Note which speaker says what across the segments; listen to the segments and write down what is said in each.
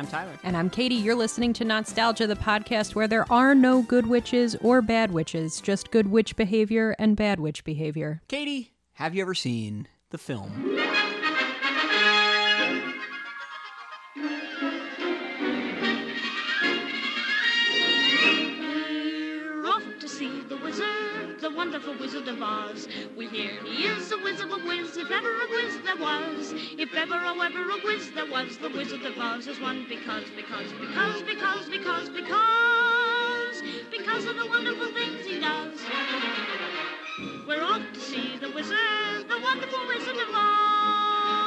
Speaker 1: I'm Tyler.
Speaker 2: And I'm Katie. You're listening to Nostalgia, the podcast where there are no good witches or bad witches, just good witch behavior and bad witch behavior.
Speaker 1: Katie, have you ever seen the film?
Speaker 3: The wonderful Wizard of Oz. We hear he is a wizard of whiz, if ever a whiz there was. If ever a whiz there was, the Wizard of Oz is one because of the wonderful things he does. We're off to see the wizard, the wonderful Wizard of Oz.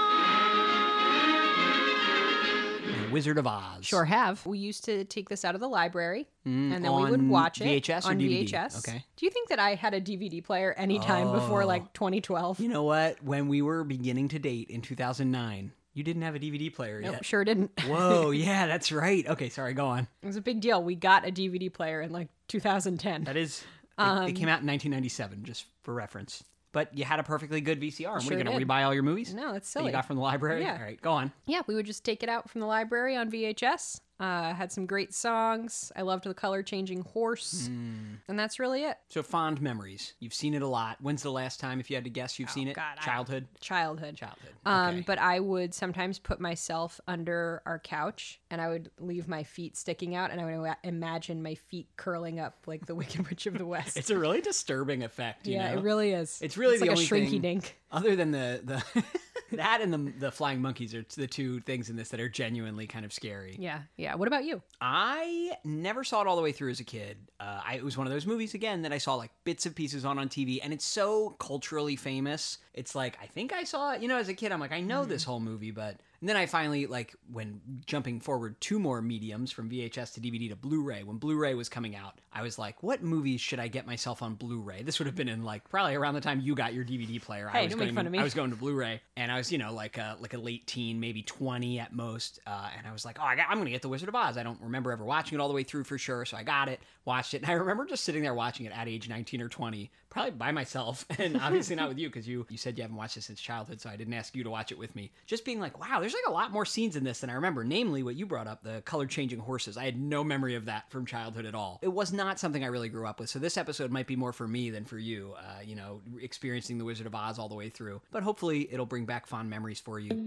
Speaker 1: Wizard of Oz.
Speaker 2: Sure have. We used to take this out of the library, and then we would
Speaker 1: on
Speaker 2: watch it
Speaker 1: VHS or
Speaker 2: on
Speaker 1: DVD?
Speaker 2: VHS.
Speaker 1: Okay.
Speaker 2: Do you think that I had a DVD player anytime before like 2012?
Speaker 1: You know what? When we were beginning to date in 2009, you didn't have a DVD player
Speaker 2: Nope,
Speaker 1: yet.
Speaker 2: sure didn't.
Speaker 1: Whoa, yeah, that's right. Okay, sorry, go on.
Speaker 2: It was a big deal. We got a DVD player in like 2010.
Speaker 1: That is, it came out in 1997, just for reference. But you had a perfectly good VCR. What are
Speaker 2: Sure
Speaker 1: you going to
Speaker 2: did.
Speaker 1: rebuy all your movies?
Speaker 2: No, that's
Speaker 1: That
Speaker 2: silly.
Speaker 1: you got from the library?
Speaker 2: Yeah.
Speaker 1: All right, go on.
Speaker 2: Yeah, we would just take it out from the library on VHS. Had some great songs. I loved the color-changing horse. And that's really it.
Speaker 1: So fond memories. You've seen it a lot. When's the last time, if you had to guess, you've seen it?
Speaker 2: God,
Speaker 1: Childhood?
Speaker 2: Childhood.
Speaker 1: Okay.
Speaker 2: But I would sometimes put myself under our couch, and I would leave my feet sticking out, and I would imagine my feet curling up like the Wicked Witch of the West.
Speaker 1: It's a really disturbing effect, you know?
Speaker 2: It really is.
Speaker 1: It's really the
Speaker 2: like
Speaker 1: only
Speaker 2: a shrinky
Speaker 1: thing-
Speaker 2: dink.
Speaker 1: Other than the that and the flying monkeys are the two things in this that are genuinely kind of scary.
Speaker 2: Yeah. What about you?
Speaker 1: I never saw it all the way through as a kid. It was one of those movies, again, that I saw like bits of pieces on TV, and it's so culturally famous. It's like, I think I saw it, as a kid, I'm like, I know this whole movie, but... And then I finally, like, when jumping forward 2 more mediums from VHS to DVD to Blu-ray, when Blu-ray was coming out, I was like, what movies should I get myself on Blu-ray? This would have been in, like, probably around the time you got your DVD player.
Speaker 2: Hey, don't make fun of me.
Speaker 1: I was going to Blu-ray, and I was, like a late teen, maybe 20 at most, and I was like, I'm going to get The Wizard of Oz. I don't remember ever watching it all the way through for sure, so I got it, watched it, and I remember just sitting there watching it at age 19 or 20, probably by myself, and obviously not with you, because you said you haven't watched it since childhood, so I didn't ask you to watch it with me. Just being like, wow, there's like a lot more scenes in this than I remember, namely what you brought up, the color-changing horses. I had no memory of that from childhood at all. It was not something I really grew up with, so this episode might be more for me than for you, experiencing The Wizard of Oz all the way through. But hopefully it'll bring back fond memories for you.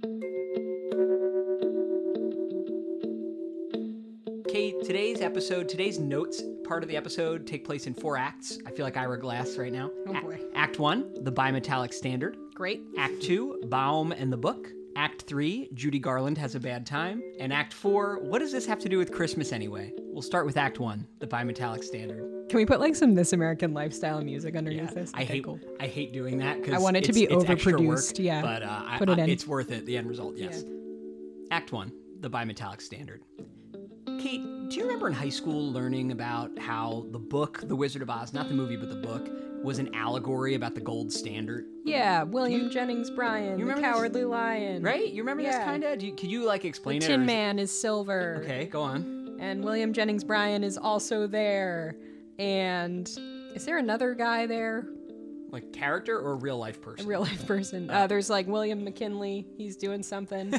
Speaker 1: Kate, today's notes part of the episode take place in 4 acts. I feel like Ira Glass right now.
Speaker 2: Oh, boy.
Speaker 1: Act 1, the bimetallic standard.
Speaker 2: Great.
Speaker 1: Act 2, Baum and the book. Act 3, Judy Garland has a bad time. And Act 4, what does this have to do with Christmas anyway? We'll start with Act 1, the bimetallic standard.
Speaker 2: Can we put like some This American Lifestyle music underneath this?
Speaker 1: I hate doing that because
Speaker 2: I want it to be
Speaker 1: it's extra work,
Speaker 2: overproduced, yeah.
Speaker 1: But
Speaker 2: Put it in.
Speaker 1: It's worth it. The end result, yes.
Speaker 2: Yeah.
Speaker 1: Act 1, the bimetallic standard. Kate, do you remember in high school learning about how the book, The Wizard of Oz, not the movie, but the book, was an allegory about the gold standard?
Speaker 2: Yeah, William Jennings Bryan,
Speaker 1: you
Speaker 2: the
Speaker 1: remember
Speaker 2: Cowardly Lion.
Speaker 1: Right? You remember this
Speaker 2: Yeah.
Speaker 1: kind of? Could you like explain
Speaker 2: The
Speaker 1: it? or
Speaker 2: Tin
Speaker 1: is
Speaker 2: Man is silver.
Speaker 1: Okay, go on.
Speaker 2: And William Jennings Bryan is also there. And is there another guy there?
Speaker 1: Like character or a real life person?
Speaker 2: A real life person. There's like William McKinley. He's doing something.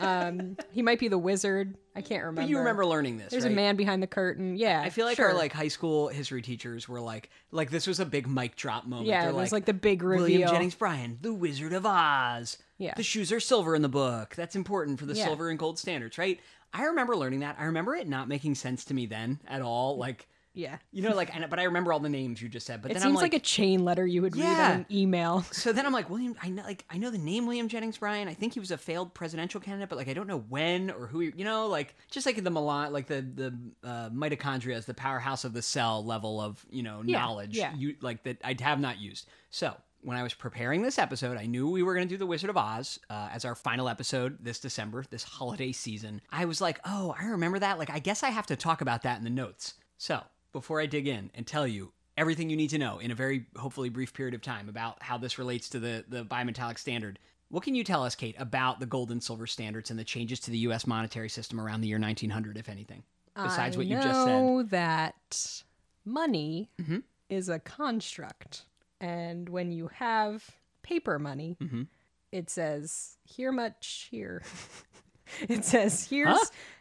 Speaker 2: He might be the wizard. I can't remember.
Speaker 1: But you remember learning this,
Speaker 2: There's
Speaker 1: right?
Speaker 2: a man behind the curtain. Yeah.
Speaker 1: I feel like
Speaker 2: sure.
Speaker 1: our like high school history teachers were like this was a big mic drop moment.
Speaker 2: Yeah,
Speaker 1: They're
Speaker 2: it was like the big reveal.
Speaker 1: William Jennings Bryan, the Wizard of Oz.
Speaker 2: Yeah.
Speaker 1: The shoes are silver in the book. That's important for the
Speaker 2: Yeah.
Speaker 1: silver and gold standards, right? I remember learning that. I remember it not making sense to me then at all. Like,
Speaker 2: Yeah.
Speaker 1: but I remember all the names you just said. But
Speaker 2: It
Speaker 1: then
Speaker 2: seems
Speaker 1: I'm
Speaker 2: like a chain letter you would read
Speaker 1: Yeah.
Speaker 2: on an email.
Speaker 1: So then I'm like, I know the name William Jennings Bryan. I think he was a failed presidential candidate, but like I don't know when or who. Just like the Milan, like the mitochondria is the powerhouse of the cell level of knowledge.
Speaker 2: yeah.
Speaker 1: That I have not used. So when I was preparing this episode, I knew we were going to do The Wizard of Oz as our final episode this December, this holiday season. I was like, oh, I remember that. Like, I guess I have to talk about that in the notes. So before I dig in and tell you everything you need to know in a very, hopefully, brief period of time about how this relates to the bimetallic standard, what can you tell us, Kate, about the gold and silver standards and the changes to the U.S. monetary system around the year 1900, if anything, besides what you just
Speaker 2: I
Speaker 1: said?
Speaker 2: know that money is a construct. And when you have paper money, it says, here much, here. It says, here's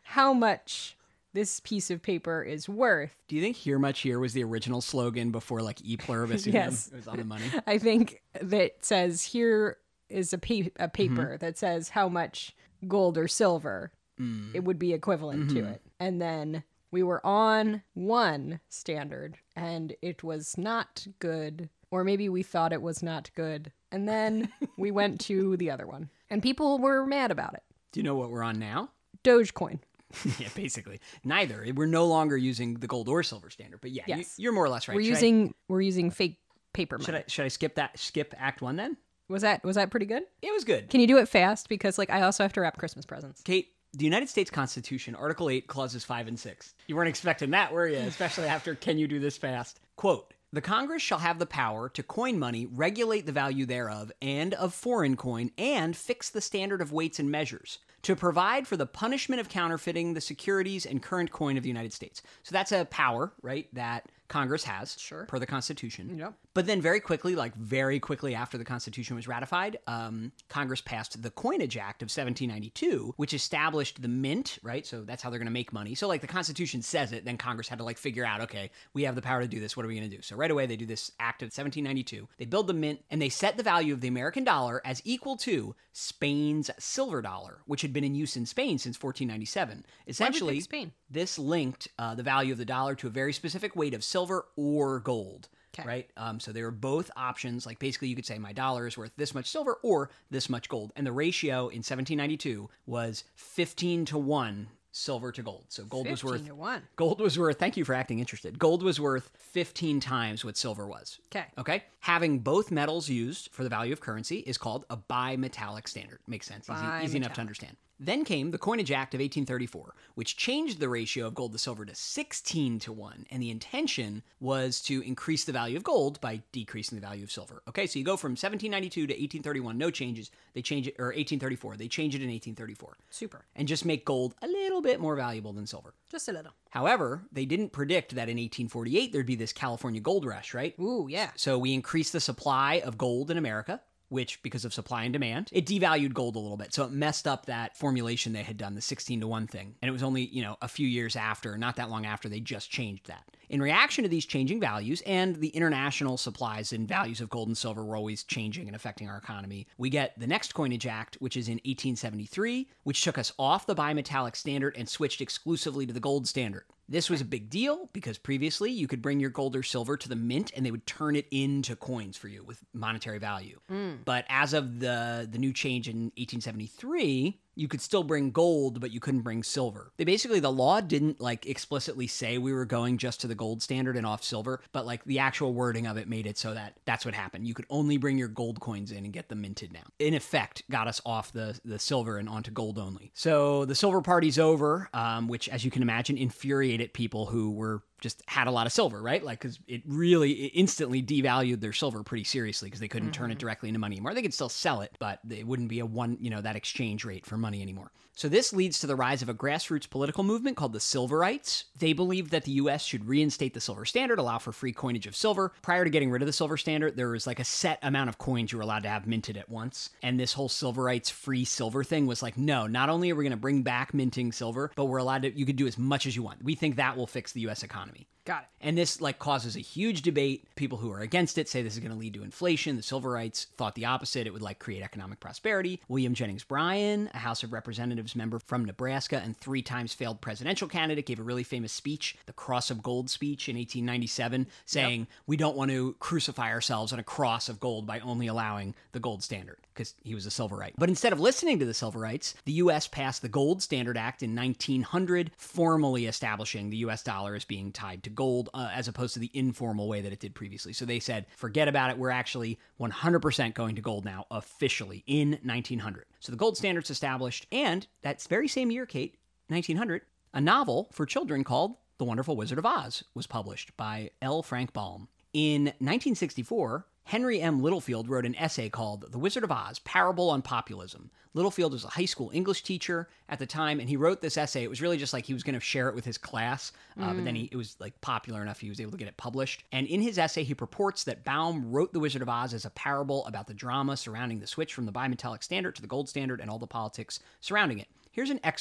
Speaker 2: how much this piece of paper is worth.
Speaker 1: Do you think "Here Much Here" was the original slogan before like "E pluribus unum"?
Speaker 2: Yes.
Speaker 1: It was on the money.
Speaker 2: I think that says here is a paper that says how much gold or silver it would be equivalent to it. And then we were on one standard and it was not good, or maybe we thought it was not good. And then we went to the other one and people were mad about it.
Speaker 1: Do you know what we're on now?
Speaker 2: Dogecoin.
Speaker 1: Yeah, basically. Neither. We're no longer using the gold or silver standard. But yeah,
Speaker 2: Yes.
Speaker 1: you're more or less right.
Speaker 2: We're using fake paper money.
Speaker 1: Should I skip Act 1 then?
Speaker 2: Was that pretty good?
Speaker 1: It was good.
Speaker 2: Can you do it fast? Because like I also have to wrap Christmas presents.
Speaker 1: Kate, the United States Constitution, Article 8, Clauses 5 and 6. You weren't expecting that, were you? Especially after "Can you do this fast?" Quote, "The Congress shall have the power to coin money, regulate the value thereof, and of foreign coin, and fix the standard of weights and measures, to provide for the punishment of counterfeiting the securities and current coin of the United States." So that's a power, right, that Congress has,
Speaker 2: Sure.
Speaker 1: per the Constitution.
Speaker 2: Yep.
Speaker 1: But then very quickly after the Constitution was ratified, Congress passed the Coinage Act of 1792, which established the mint, right? So that's how they're going to make money. So like the Constitution says it, then Congress had to like figure out, okay, we have the power to do this. What are we going to do? So right away, they do this Act of 1792. They build the mint and they set the value of the American dollar as equal to Spain's silver dollar, which had been in use in Spain since 1497. Essentially,
Speaker 2: pick Spain?
Speaker 1: this linked the value of the dollar to a very specific weight of silver or gold.
Speaker 2: 'Kay.
Speaker 1: Right? So they were both options. Like basically you could say my dollar is worth this much silver or this much gold. And the ratio in 1792 was 15 to 1 silver to gold. So gold was
Speaker 2: 15 to 1.
Speaker 1: Gold was worth, thank you for acting interested. Gold was worth 15 times what silver was.
Speaker 2: 'Kay.
Speaker 1: Okay? Having both metals used for the value of currency is called a bimetallic standard. Makes sense. Easy enough to understand. Then came the Coinage Act of 1834, which changed the ratio of gold to silver to 16 to 1. And the intention was to increase the value of gold by decreasing the value of silver. Okay, so you go from 1792 to 1831, no changes. They change it, or 1834. They change it in 1834.
Speaker 2: Super.
Speaker 1: And just make gold a little bit more valuable than silver.
Speaker 2: Just a little.
Speaker 1: However, they didn't predict that in 1848 there'd be this California gold rush, right?
Speaker 2: Ooh, yeah.
Speaker 1: So we increased the supply of gold in America, which, because of supply and demand, it devalued gold a little bit. So it messed up that formulation they had done, the 16 to 1 thing. And it was only, a few years after, not that long after, they just changed that. In reaction to these changing values and the international supplies and values of gold and silver were always changing and affecting our economy, we get the next Coinage Act, which is in 1873, which took us off the bimetallic standard and switched exclusively to the gold standard. This was a big deal because previously you could bring your gold or silver to the mint and they would turn it into coins for you with monetary value. But as of the new change in 1873, you could still bring gold, but you couldn't bring silver. The law didn't explicitly say we were going just to the gold standard and off silver, but the actual wording of it made it so that that's what happened. You could only bring your gold coins in and get them minted now. In effect, got us off the silver and onto gold only. So the silver party's over, which, as you can imagine, infuriated people who were just had a lot of silver, right? Because it instantly devalued their silver pretty seriously because they couldn't turn it directly into money anymore. They could still sell it, but it wouldn't be that exchange rate for money anymore. So this leads to the rise of a grassroots political movement called the Silverites. They believed that the U.S. should reinstate the silver standard, allow for free coinage of silver. Prior to getting rid of the silver standard, there was a set amount of coins you were allowed to have minted at once. And this whole Silverites free silver thing was no, not only are we going to bring back minting silver, but we're allowed to, you could do as much as you want. We think that will fix the U.S. economy.
Speaker 2: Got it.
Speaker 1: And this causes a huge debate. People who are against it say this is going to lead to inflation. The Silverites thought the opposite. It would create economic prosperity. William Jennings Bryan, a House of Representatives member from Nebraska and 3 times failed presidential candidate, gave a really famous speech, the Cross of Gold speech in 1897, saying we don't want to crucify ourselves on a cross of gold by only allowing the gold standard, because he was a Silverite. But instead of listening to the Silverites, the U.S. passed the Gold Standard Act in 1900, formally establishing the U.S. dollar as being tied to gold, as opposed to the informal way that it did previously. So they said, forget about it. We're actually 100% going to gold now, officially, in 1900. So the gold standard's established, and that very same year, Kate, 1900, a novel for children called The Wonderful Wizard of Oz was published by L. Frank Baum. In 1964, Henry M. Littlefield wrote an essay called The Wizard of Oz, Parable on Populism. Littlefield was a high school English teacher at the time, and he wrote this essay. It was really just he was going to share it with his class, but then it was popular enough he was able to get it published. And in his essay, he purports that Baum wrote The Wizard of Oz as a parable about the drama surrounding the switch from the bimetallic standard to the gold standard and all the politics surrounding it. Here's an excerpt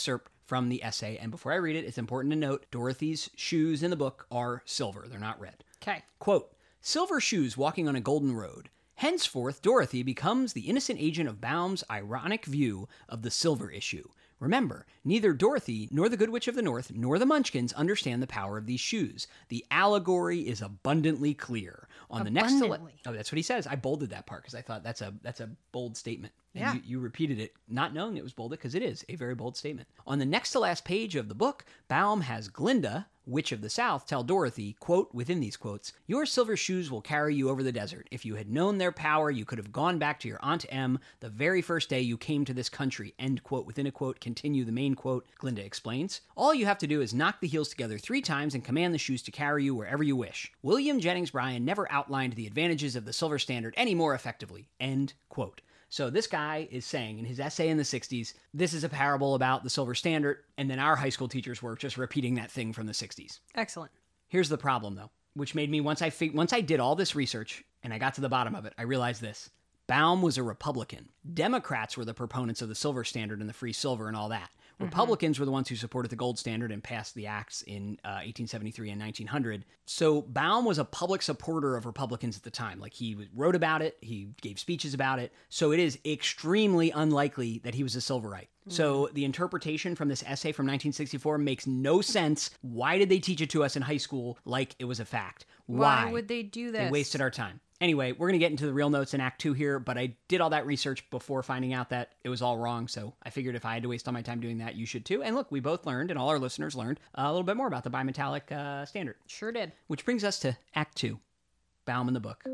Speaker 1: from the essay. And before I read it, it's important to note Dorothy's shoes in the book are silver. They're not red.
Speaker 2: Okay.
Speaker 1: Quote, "Silver shoes walking on a golden road. Henceforth, Dorothy becomes the innocent agent of Baum's ironic view of the silver issue. Remember, neither Dorothy nor the Good Witch of the North nor the Munchkins understand the power of these shoes. The allegory is abundantly clear. On the next
Speaker 2: Abundantly.
Speaker 1: that's what he says. I bolded that part because I thought that's a bold statement. And
Speaker 2: Yeah.
Speaker 1: you repeated it, not knowing it was bolded, because it is a very bold statement. On the next to last page of the book, Baum has Glinda, Witch of the South, tell Dorothy, quote, within these quotes, "Your silver shoes will carry you over the desert. If you had known their power, you could have gone back to your Aunt Em the very first day you came to this country," end quote. Within a quote, continue the main quote, Glinda explains. "All you have to do is knock the heels together 3 times and command the shoes to carry you wherever you wish. William Jennings Bryan never outlined the advantages of the silver standard any more effectively," end quote. So this guy is saying in his essay in the 60s, this is a parable about the silver standard, and then our high school teachers were just repeating that thing from the 60s.
Speaker 2: Excellent.
Speaker 1: Here's the problem, though, which made me, once I did all this research and I got to the bottom of it, I realized this. Baum was a Republican. Democrats were the proponents of the silver standard and the free silver and all that. Republicans were the ones who supported the gold standard and passed the acts in 1873 and 1900. So Baum was a public supporter of Republicans at the time. Like, he wrote about it, he gave speeches about it. So it is extremely unlikely that he was a Silverite. So the interpretation from this essay from 1964 makes no sense. Why did they teach it to us in high school like it was a fact?
Speaker 2: Why would they do this?
Speaker 1: They wasted our time. Anyway, we're going to get into the real notes in Act 2 here, but I did all that research before finding out that it was all wrong, so I figured if I had to waste all my time doing that, you should too. And look, we both learned, and all our listeners learned, a little bit more about the bimetallic standard.
Speaker 2: Sure did.
Speaker 1: Which brings us to Act 2, Baum in the book.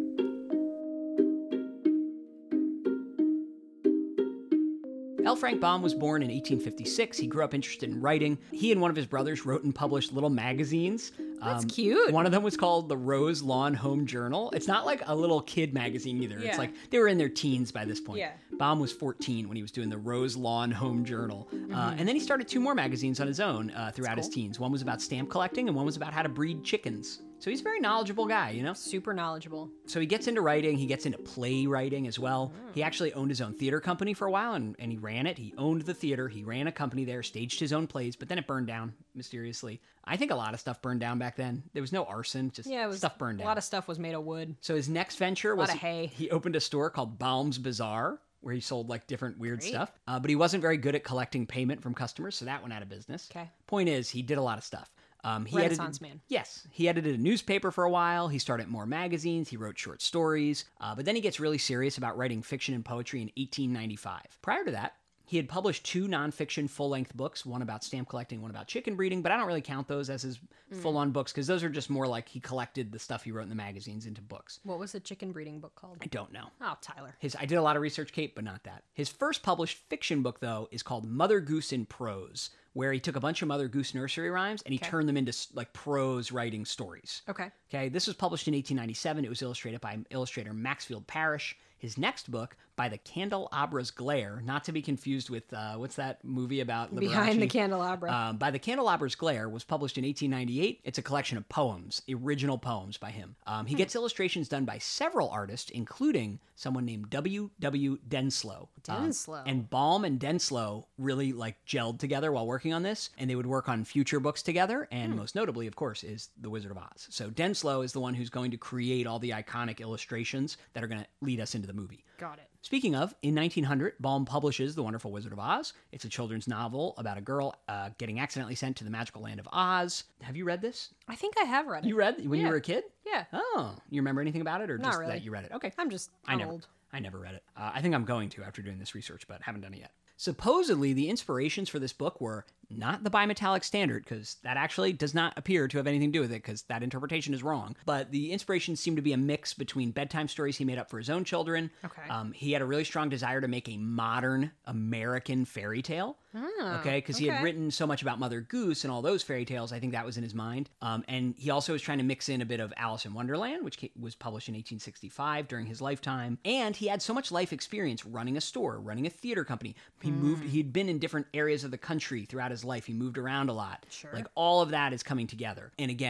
Speaker 1: L. Frank Baum was born in 1856. He grew up interested in writing. He and one of his brothers wrote and published little magazines.
Speaker 2: That's cute.
Speaker 1: One of them was called the Rose Lawn Home Journal. It's not like a little kid magazine either.
Speaker 2: Yeah.
Speaker 1: It's like they were in their teens by this point.
Speaker 2: Yeah.
Speaker 1: Baum was 14 when he was doing the Rose Lawn Home Journal. And then he started 2 more magazines on his own throughout his teens. One was about stamp collecting and one was about how to breed chickens. So he's a very knowledgeable guy, you know?
Speaker 2: Super knowledgeable.
Speaker 1: So he gets into writing. He gets into playwriting as well. He actually owned his own theater company for a while, and he ran it. He owned the theater. He ran a company there, staged his own plays, but then it burned down mysteriously. I think a lot of stuff burned down back then. There was no arson, just stuff burned down.
Speaker 2: A lot of stuff was made of wood.
Speaker 1: So his next venture was
Speaker 2: lot of hay.
Speaker 1: He opened a store called Baum's Bazaar, where he sold like different weird stuff. But he wasn't very good at collecting payment from customers, so that went out of business.
Speaker 2: Okay.
Speaker 1: Point is, he did a lot of stuff.
Speaker 2: Renaissance man.
Speaker 1: Yes. He edited a newspaper for a while. He started more magazines. He wrote short stories. But then he gets really serious about writing fiction and poetry in 1895. Prior to that, he had published 2 nonfiction full-length books, one about stamp collecting, one about chicken breeding, but I don't really count those as his full-on books because those are just more like he collected the stuff he wrote in the magazines into books.
Speaker 2: What was the chicken breeding book called?
Speaker 1: I don't know.
Speaker 2: Oh, Tyler.
Speaker 1: I did a lot of research, Kate, but not that. His first published fiction book, though, is called Mother Goose in Prose, where he took a bunch of Mother Goose nursery rhymes and he turned them into like prose writing stories. Okay, this was published in 1897. It was illustrated by illustrator Maxfield Parrish. His next book, By the Candelabra's Glare, not to be confused with, what's that movie about Liberace?
Speaker 2: Behind the Candelabra.
Speaker 1: By the Candelabra's Glare was published in 1898. It's a collection of poems, original poems by him. He gets illustrations done by several artists, including someone named W.W. Denslow.
Speaker 2: Denslow.
Speaker 1: And Baum and Denslow really like gelled together while working on this, and they would work on future books together, and most notably, of course, is The Wizard of Oz. So Denslow is the one who's going to create all the iconic illustrations that are going to lead us into the movie.
Speaker 2: Got it.
Speaker 1: Speaking of, in 1900, Baum publishes The Wonderful Wizard of Oz. It's a children's novel about a girl getting accidentally sent to the magical land of Oz. Have you read this?
Speaker 2: I think I have read it.
Speaker 1: You read when you were a kid?
Speaker 2: Yeah.
Speaker 1: Oh, you remember anything about it, or
Speaker 2: Not
Speaker 1: just
Speaker 2: really.
Speaker 1: that you read it? Okay.
Speaker 2: I'm just old.
Speaker 1: I never read it. I think I'm going to after doing this research, but haven't done it yet. Supposedly, the inspirations for this book were not the bimetallic standard, because that actually does not appear to have anything to do with it, because that interpretation is wrong. But the inspirations seem to be a mix between bedtime stories he made up for his own children.
Speaker 2: Okay.
Speaker 1: He had a really strong desire to make a modern American fairy tale. Okay, because he had written so much about Mother Goose and all those fairy tales. I think that was in his mind. And he also was trying to mix in a bit of Alice in Wonderland, which was published in 1865 during his lifetime. And he had so much life experience running a store, running a theater company. He'd been in different areas of the country throughout his life. He moved around a lot.
Speaker 2: Sure.
Speaker 1: Like all of that is coming together. And again,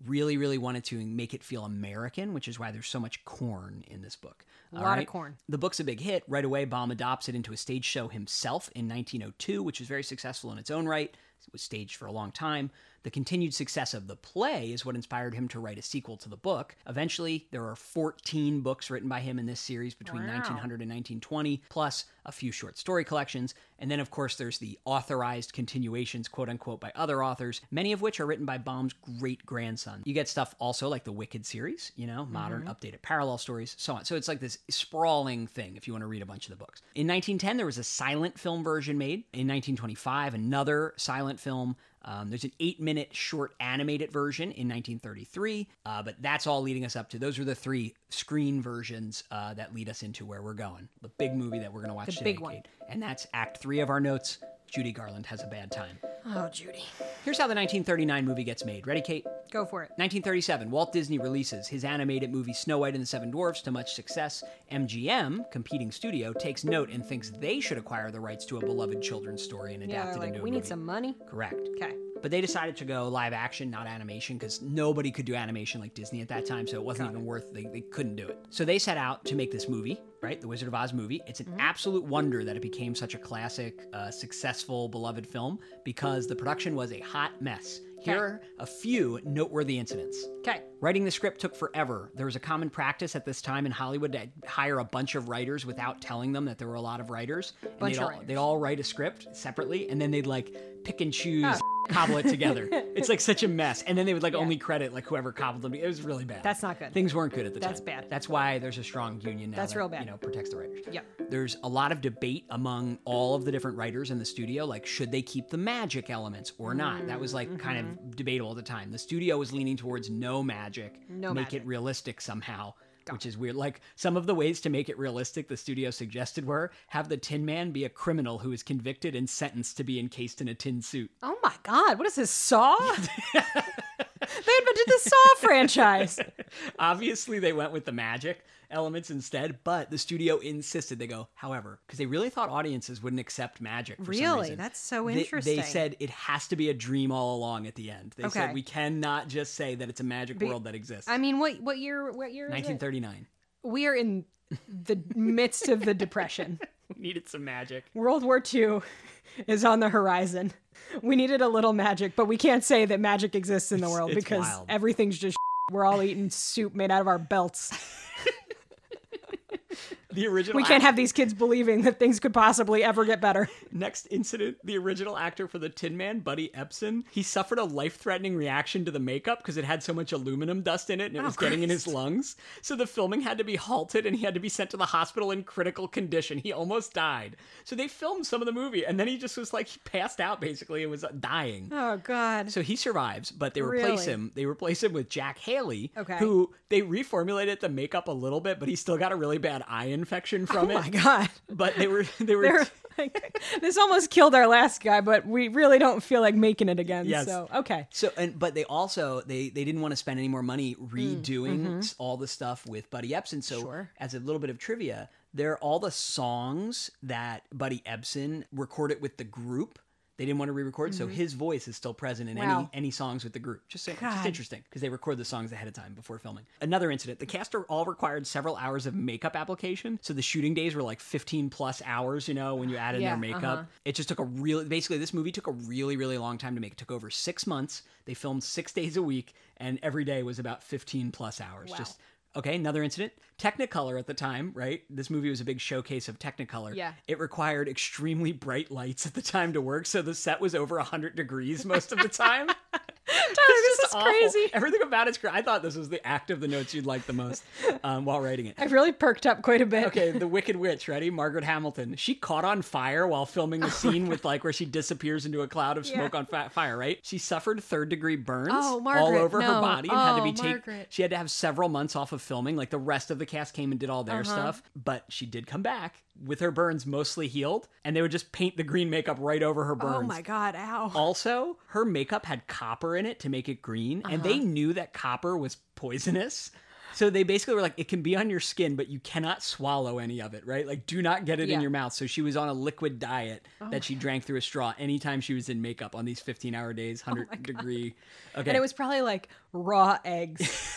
Speaker 1: really, really wanted to make it feel American, which is why there's so much corn in this book.
Speaker 2: A lot of corn.
Speaker 1: The book's a big hit. Right away, Baum adopts it into a stage show himself in 1902, which was very successful in its own right. It was staged for a long time. The continued success of the play is what inspired him to write a sequel to the book. Eventually, there are 14 books written by him in this series between 1900 and 1920, plus a few short story collections. And then, of course, there's the authorized continuations, quote unquote, by other authors, many of which are written by Baum's great-grandson. You get stuff also like the Wicked series, modern, updated parallel stories, so on. So it's like this sprawling thing if you want to read a bunch of the books. In 1910, there was a silent film version made. In 1925, another silent film. There's an 8-minute short animated version in 1933, but that's all leading us up to, those are the 3 screen versions that lead us into where we're going. The big movie that we're going to watch today,
Speaker 2: big one.
Speaker 1: Kate. And that's Act 3 of our notes, Judy Garland Has a Bad Time.
Speaker 2: Oh, Judy.
Speaker 1: Here's how the 1939 movie gets made. Ready, Kate?
Speaker 2: Go for it.
Speaker 1: 1937, Walt Disney releases his animated movie Snow White and the Seven Dwarfs to much success. MGM, competing studio, takes note and thinks they should acquire the rights to a beloved children's story and adapt it into a
Speaker 2: we
Speaker 1: movie.
Speaker 2: need some money.
Speaker 1: Correct.
Speaker 2: Okay.
Speaker 1: But they decided to go live action, not animation, because nobody could do animation like Disney at that time, so it wasn't even worth, they couldn't do it. So they set out to make this movie, right? The Wizard of Oz movie. It's an absolute wonder that it became such a classic, successful, beloved film, because the production was a hot mess. Here are a few noteworthy incidents.
Speaker 2: Okay.
Speaker 1: Writing the script took forever. There was a common practice at this time in Hollywood to hire a bunch of writers without telling them that there were a lot of writers. And they'd all write a script separately, and then they'd pick and choose, cobble it together. It's such a mess. And then they would only credit whoever cobbled them. It was really bad.
Speaker 2: That's not good.
Speaker 1: Things weren't good at the time.
Speaker 2: That's bad.
Speaker 1: That's why there's a strong union now.
Speaker 2: That's real bad.
Speaker 1: Protects the writers.
Speaker 2: Yep.
Speaker 1: There's a lot of debate among all of the different writers in the studio, should they keep the magic elements or not? That was kind of debatable at the time. The studio was leaning towards no magic, make it realistic somehow, which is weird. Some of the ways to make it realistic the studio suggested were have the Tin Man be a criminal who is convicted and sentenced to be encased in a tin suit.
Speaker 2: Oh my God, what is this, Saw? They invented the Saw franchise.
Speaker 1: Obviously, they went with the magic elements instead, but the studio insisted. They go, however, because they really thought audiences wouldn't accept magic for some reason.
Speaker 2: That's so interesting.
Speaker 1: They said it has to be a dream all along at the end. They said we cannot just say that it's a magic world that exists.
Speaker 2: I mean, what year is
Speaker 1: 1939.
Speaker 2: We are in the midst of the Depression.
Speaker 1: We needed some magic.
Speaker 2: World War II is on the horizon. We needed a little magic, but we can't say that magic exists in the world because
Speaker 1: wild.
Speaker 2: everything's just we're all eating soup made out of our belts.
Speaker 1: The original.
Speaker 2: We can't have these kids believing that things could possibly ever get better.
Speaker 1: Next incident, the original actor for the Tin Man, Buddy Ebsen, he suffered a life-threatening reaction to the makeup because it had so much aluminum dust in it and it was getting in his lungs. So the filming had to be halted and he had to be sent to the hospital in critical condition. He almost died. So they filmed some of the movie and then he just was he passed out basically and was dying.
Speaker 2: Oh, God.
Speaker 1: So he survives, but they replace him. They replace him with Jack Haley,
Speaker 2: Okay.
Speaker 1: who they reformulated the makeup a little bit, but he still got a really bad eye infection from it.
Speaker 2: Oh, my God.
Speaker 1: But they were
Speaker 2: this almost killed our last guy, but we really don't feel like making it again.
Speaker 1: Yes.
Speaker 2: So, okay.
Speaker 1: So, but they also, they didn't want to spend any more money redoing all the stuff with Buddy Ebsen. So as a little bit of trivia, they're all the songs that Buddy Ebsen recorded with the group. They didn't want to re-record, so his voice is still present in any songs with the group. Just interesting, because they record the songs ahead of time before filming. Another incident, the cast all required several hours of makeup application, so the shooting days were 15 plus hours, when you add in their makeup. It just took basically this movie took a really, really long time to make. It took over 6 months. They filmed 6 days a week, and every day was about 15 plus hours.
Speaker 2: Wow.
Speaker 1: Okay, another incident. Technicolor at the time, right? This movie was a big showcase of Technicolor.
Speaker 2: Yeah.
Speaker 1: It required extremely bright lights at the time to work, so the set was over 100 degrees most of the time.
Speaker 2: Tyler, this is crazy.
Speaker 1: Everything about it's great. I thought this was the act of the notes you'd like the most while writing it.
Speaker 2: I've really perked up quite a bit.
Speaker 1: Okay, the Wicked Witch, ready? Margaret Hamilton. She caught on fire while filming the scene with where she disappears into a cloud of smoke on fire, right? She suffered 3rd-degree burns all over her body and had to be taken. She had to have several months off of filming. The rest of the cast came and did all their stuff, but she did come back with her burns mostly healed, and they would just paint the green makeup right over her burns.
Speaker 2: Oh my God, ow.
Speaker 1: Also, her makeup had copper in it to make it green, and they knew that copper was poisonous. So they basically were like, it can be on your skin, but you cannot swallow any of it, right? Like, do not get it in
Speaker 2: Yeah.
Speaker 1: your mouth. So she was on a liquid diet that she drank through a straw anytime she was in makeup on these 15-hour days, 100-degree. Okay.
Speaker 2: And it was probably like raw eggs.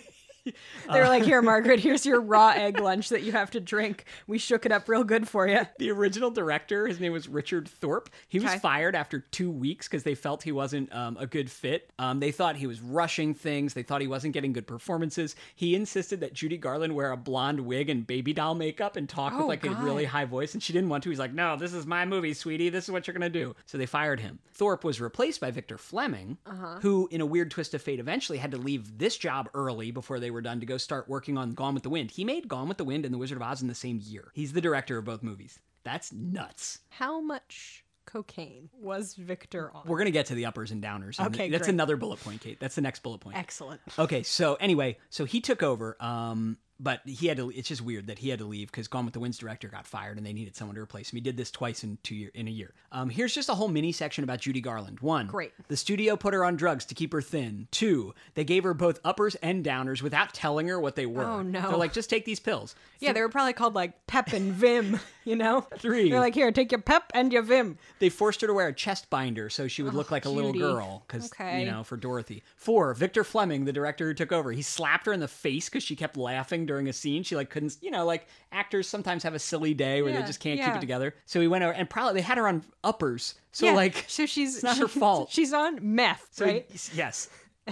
Speaker 2: They were like, here, Margaret, here's your raw egg lunch that you have to drink. We shook it up real good for you.
Speaker 1: The original director, his name was Richard Thorpe. He was
Speaker 2: Okay.
Speaker 1: fired after 2 weeks because they felt he wasn't a good fit. They thought he was rushing things. They thought he wasn't getting good performances. He insisted that Judy Garland wear a blonde wig and baby doll makeup and talk with
Speaker 2: Oh,
Speaker 1: like a
Speaker 2: God.
Speaker 1: really high voice. And she didn't want to. He's like, no, this is my movie, sweetie. This is what you're going to do. So they fired him. Thorpe was replaced by Victor Fleming, who, in a weird twist of fate, eventually had to leave this job early before they were done to go start working on Gone with the Wind. He made Gone with the Wind and The Wizard of Oz in the same year. He's the director of both movies. That's nuts.
Speaker 2: How much cocaine was Victor on?
Speaker 1: We're going to get to the uppers and downers. And
Speaker 2: Okay,
Speaker 1: that's
Speaker 2: great.
Speaker 1: another bullet point, Kate. That's the next bullet point.
Speaker 2: Excellent.
Speaker 1: Okay, so anyway, so he took over, but he had to. It's just weird that he had to leave because Gone with the Wind's director got fired and they needed someone to replace him. He did this twice in a year. Here's just a whole mini section about Judy Garland. 1,
Speaker 2: Great.
Speaker 1: the studio put her on drugs to keep her thin. 2, they gave her both uppers and downers without telling her what they were.
Speaker 2: Oh, no.
Speaker 1: They're like, just take these pills.
Speaker 2: Yeah, they were probably called like Pep and Vim, you know?
Speaker 1: 3,
Speaker 2: They're like, here, take your Pep and your Vim.
Speaker 1: they forced her to wear a chest binder so she would look like a little
Speaker 2: cutie.
Speaker 1: girl because,
Speaker 2: Okay.
Speaker 1: for Dorothy. 4, Victor Fleming, the director who took over, he slapped her in the face because she kept laughing during a scene. She couldn't, like actors sometimes have a silly day where they
Speaker 2: Yeah,
Speaker 1: just can't keep
Speaker 2: yeah.
Speaker 1: it together. So he went over and probably they had her on uppers. So
Speaker 2: Yeah,
Speaker 1: like,
Speaker 2: so she's
Speaker 1: it's not her fault.
Speaker 2: She's on meth,
Speaker 1: so
Speaker 2: right?
Speaker 1: yes.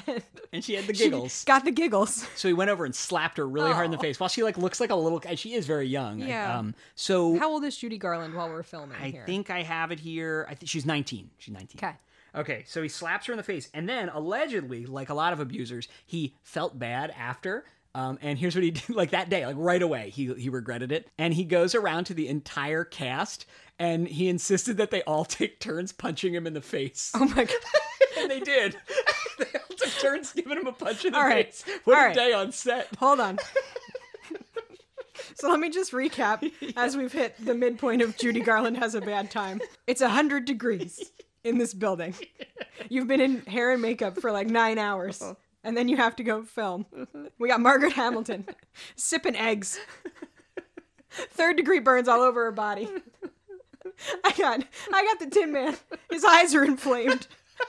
Speaker 1: And she had the
Speaker 2: She
Speaker 1: giggles.
Speaker 2: got the giggles.
Speaker 1: So he went over and slapped her really hard in the face while she looks like a little, and she is very young.
Speaker 2: Yeah.
Speaker 1: So
Speaker 2: How old is Judy Garland while we're filming
Speaker 1: I
Speaker 2: here?
Speaker 1: think I have it here. I think she's 19. She's 19.
Speaker 2: Okay.
Speaker 1: Okay, so he slaps her in the face, and then allegedly, like a lot of abusers, he felt bad after. And here's what he did, like that day, like right away, he regretted it, and he goes around to the entire cast, and he insisted that they all take turns punching him in the face,
Speaker 2: Oh my god.
Speaker 1: and they did. They all took turns giving him a punch in the
Speaker 2: All right.
Speaker 1: face. What
Speaker 2: All
Speaker 1: a
Speaker 2: right.
Speaker 1: day on set.
Speaker 2: Hold on. So let me just recap as we've hit the midpoint of Judy Garland Has a Bad Time. It's 100 degrees in this building. You've been in hair and makeup for like 9 hours. And then you have to go film. We got Margaret Hamilton sipping eggs. 3rd-degree burns all over her body. I got the Tin Man. His eyes are inflamed.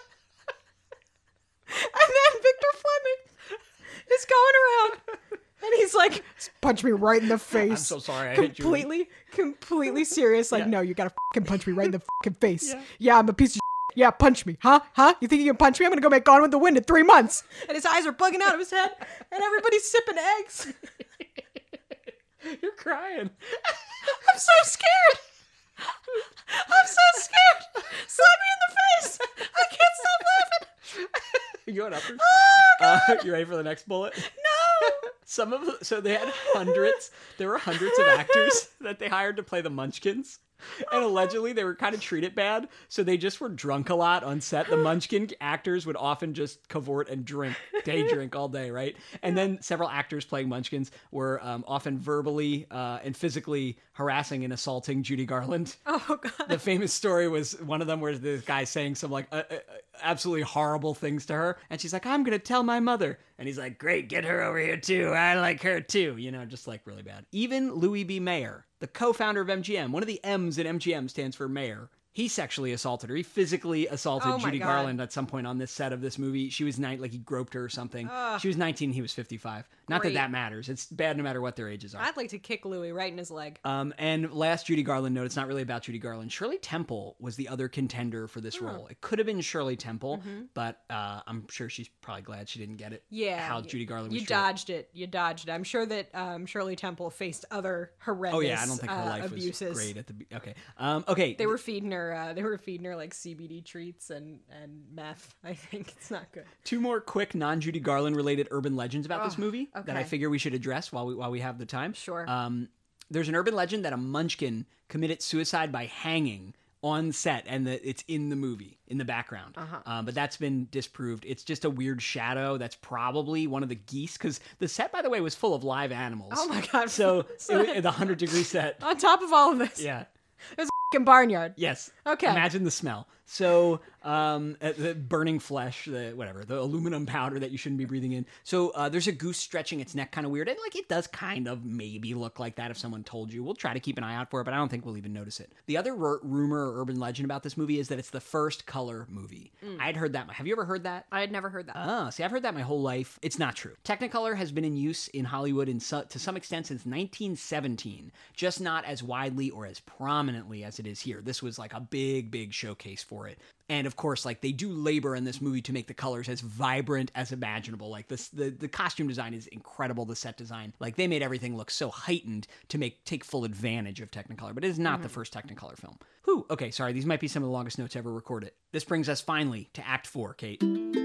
Speaker 2: And then Victor Fleming is going around. And he's like, punch me right in the face.
Speaker 1: I'm so sorry, I hit you.
Speaker 2: Completely serious. Like,
Speaker 1: Yeah.
Speaker 2: no, you gotta fucking punch me right in the fucking face.
Speaker 1: Yeah.
Speaker 2: Yeah, I'm a piece of shit. Yeah, punch me. Huh? You think you can punch me? I'm gonna go make Gone with the Wind in 3 months. And his eyes are bugging out of his head. And everybody's sipping eggs.
Speaker 1: You're crying.
Speaker 2: I'm so scared. I'm so scared. Slap me in the face. I can't stop laughing.
Speaker 1: You want uppers?
Speaker 2: Oh, God.
Speaker 1: You ready for the next bullet?
Speaker 2: No.
Speaker 1: So they had hundreds. There were hundreds of actors that they hired to play the Munchkins. And allegedly they were kind of treated bad, so they just were drunk a lot on set. The Munchkin actors would often just cavort and day drink all day, right? And then several actors playing Munchkins were often verbally and physically harassing and assaulting Judy Garland.
Speaker 2: Oh, God.
Speaker 1: The famous story was one of them where this guy saying some absolutely horrible things to her, and she's like, I'm gonna tell my mother, and he's like, great, get her over here too, I like her too, just like really bad. Even Louis B. Mayer, the co-founder of MGM, one of the M's in MGM stands for Mayer. He sexually assaulted her. He physically assaulted
Speaker 2: Oh my
Speaker 1: Judy
Speaker 2: God.
Speaker 1: Garland at some point on this set of this movie. She was he groped her or something. She was 19, he was 55. Not
Speaker 2: Great.
Speaker 1: that matters. It's bad no matter what their ages are.
Speaker 2: I'd like to kick Louis right in his leg.
Speaker 1: And last Judy Garland note, it's not really about Judy Garland. Shirley Temple was the other contender for this role. It could have been Shirley Temple, but I'm sure she's probably glad she didn't get it.
Speaker 2: Yeah.
Speaker 1: How Judy Garland was
Speaker 2: You
Speaker 1: treated.
Speaker 2: dodged it. You dodged it. I'm sure that Shirley Temple faced other horrendous
Speaker 1: Oh yeah, I don't think her life
Speaker 2: abuses.
Speaker 1: was great at the okay. Okay.
Speaker 2: They were feeding her. They were feeding her like CBD treats and meth. I think it's not good.
Speaker 1: Two more quick non-Judy Garland related urban legends about this movie that I
Speaker 2: okay.
Speaker 1: figure we should address while we have the time.
Speaker 2: Sure.
Speaker 1: There's an urban legend that a Munchkin committed suicide by hanging on set, and that it's in the movie in the background. But that's been disproved. It's just a weird shadow. That's probably one of the geese, because the set, by the way, was full of live animals.
Speaker 2: Oh my God.
Speaker 1: So the 100-degree set.
Speaker 2: On top of all of this,
Speaker 1: Yeah.
Speaker 2: it was a fucking barnyard.
Speaker 1: Yes.
Speaker 2: Okay.
Speaker 1: Imagine the smell. So the burning flesh, the aluminum powder that you shouldn't be breathing in. So there's a goose stretching its neck kind of weird. And like it does kind of maybe look like that if someone told you. We'll try to keep an eye out for it, but I don't think we'll even notice it. The other rumor or urban legend about this movie is that it's the first color movie. I had heard that. Have you ever heard that?
Speaker 2: I had never heard that.
Speaker 1: Oh, see, I've heard that my whole life. It's not true. Technicolor has been in use in Hollywood to some extent since 1917, just not as widely or as prominently as it is here. This was like a big showcase for it. And of course, like they do labor in this movie to make the colors as vibrant as imaginable. Like the costume design is incredible. The set design, like they made everything look so heightened to take full advantage of Technicolor. But it is not the first Technicolor film. Whew. Okay, sorry. These might be some of the longest notes ever recorded. This brings us finally to Act 4, Kate.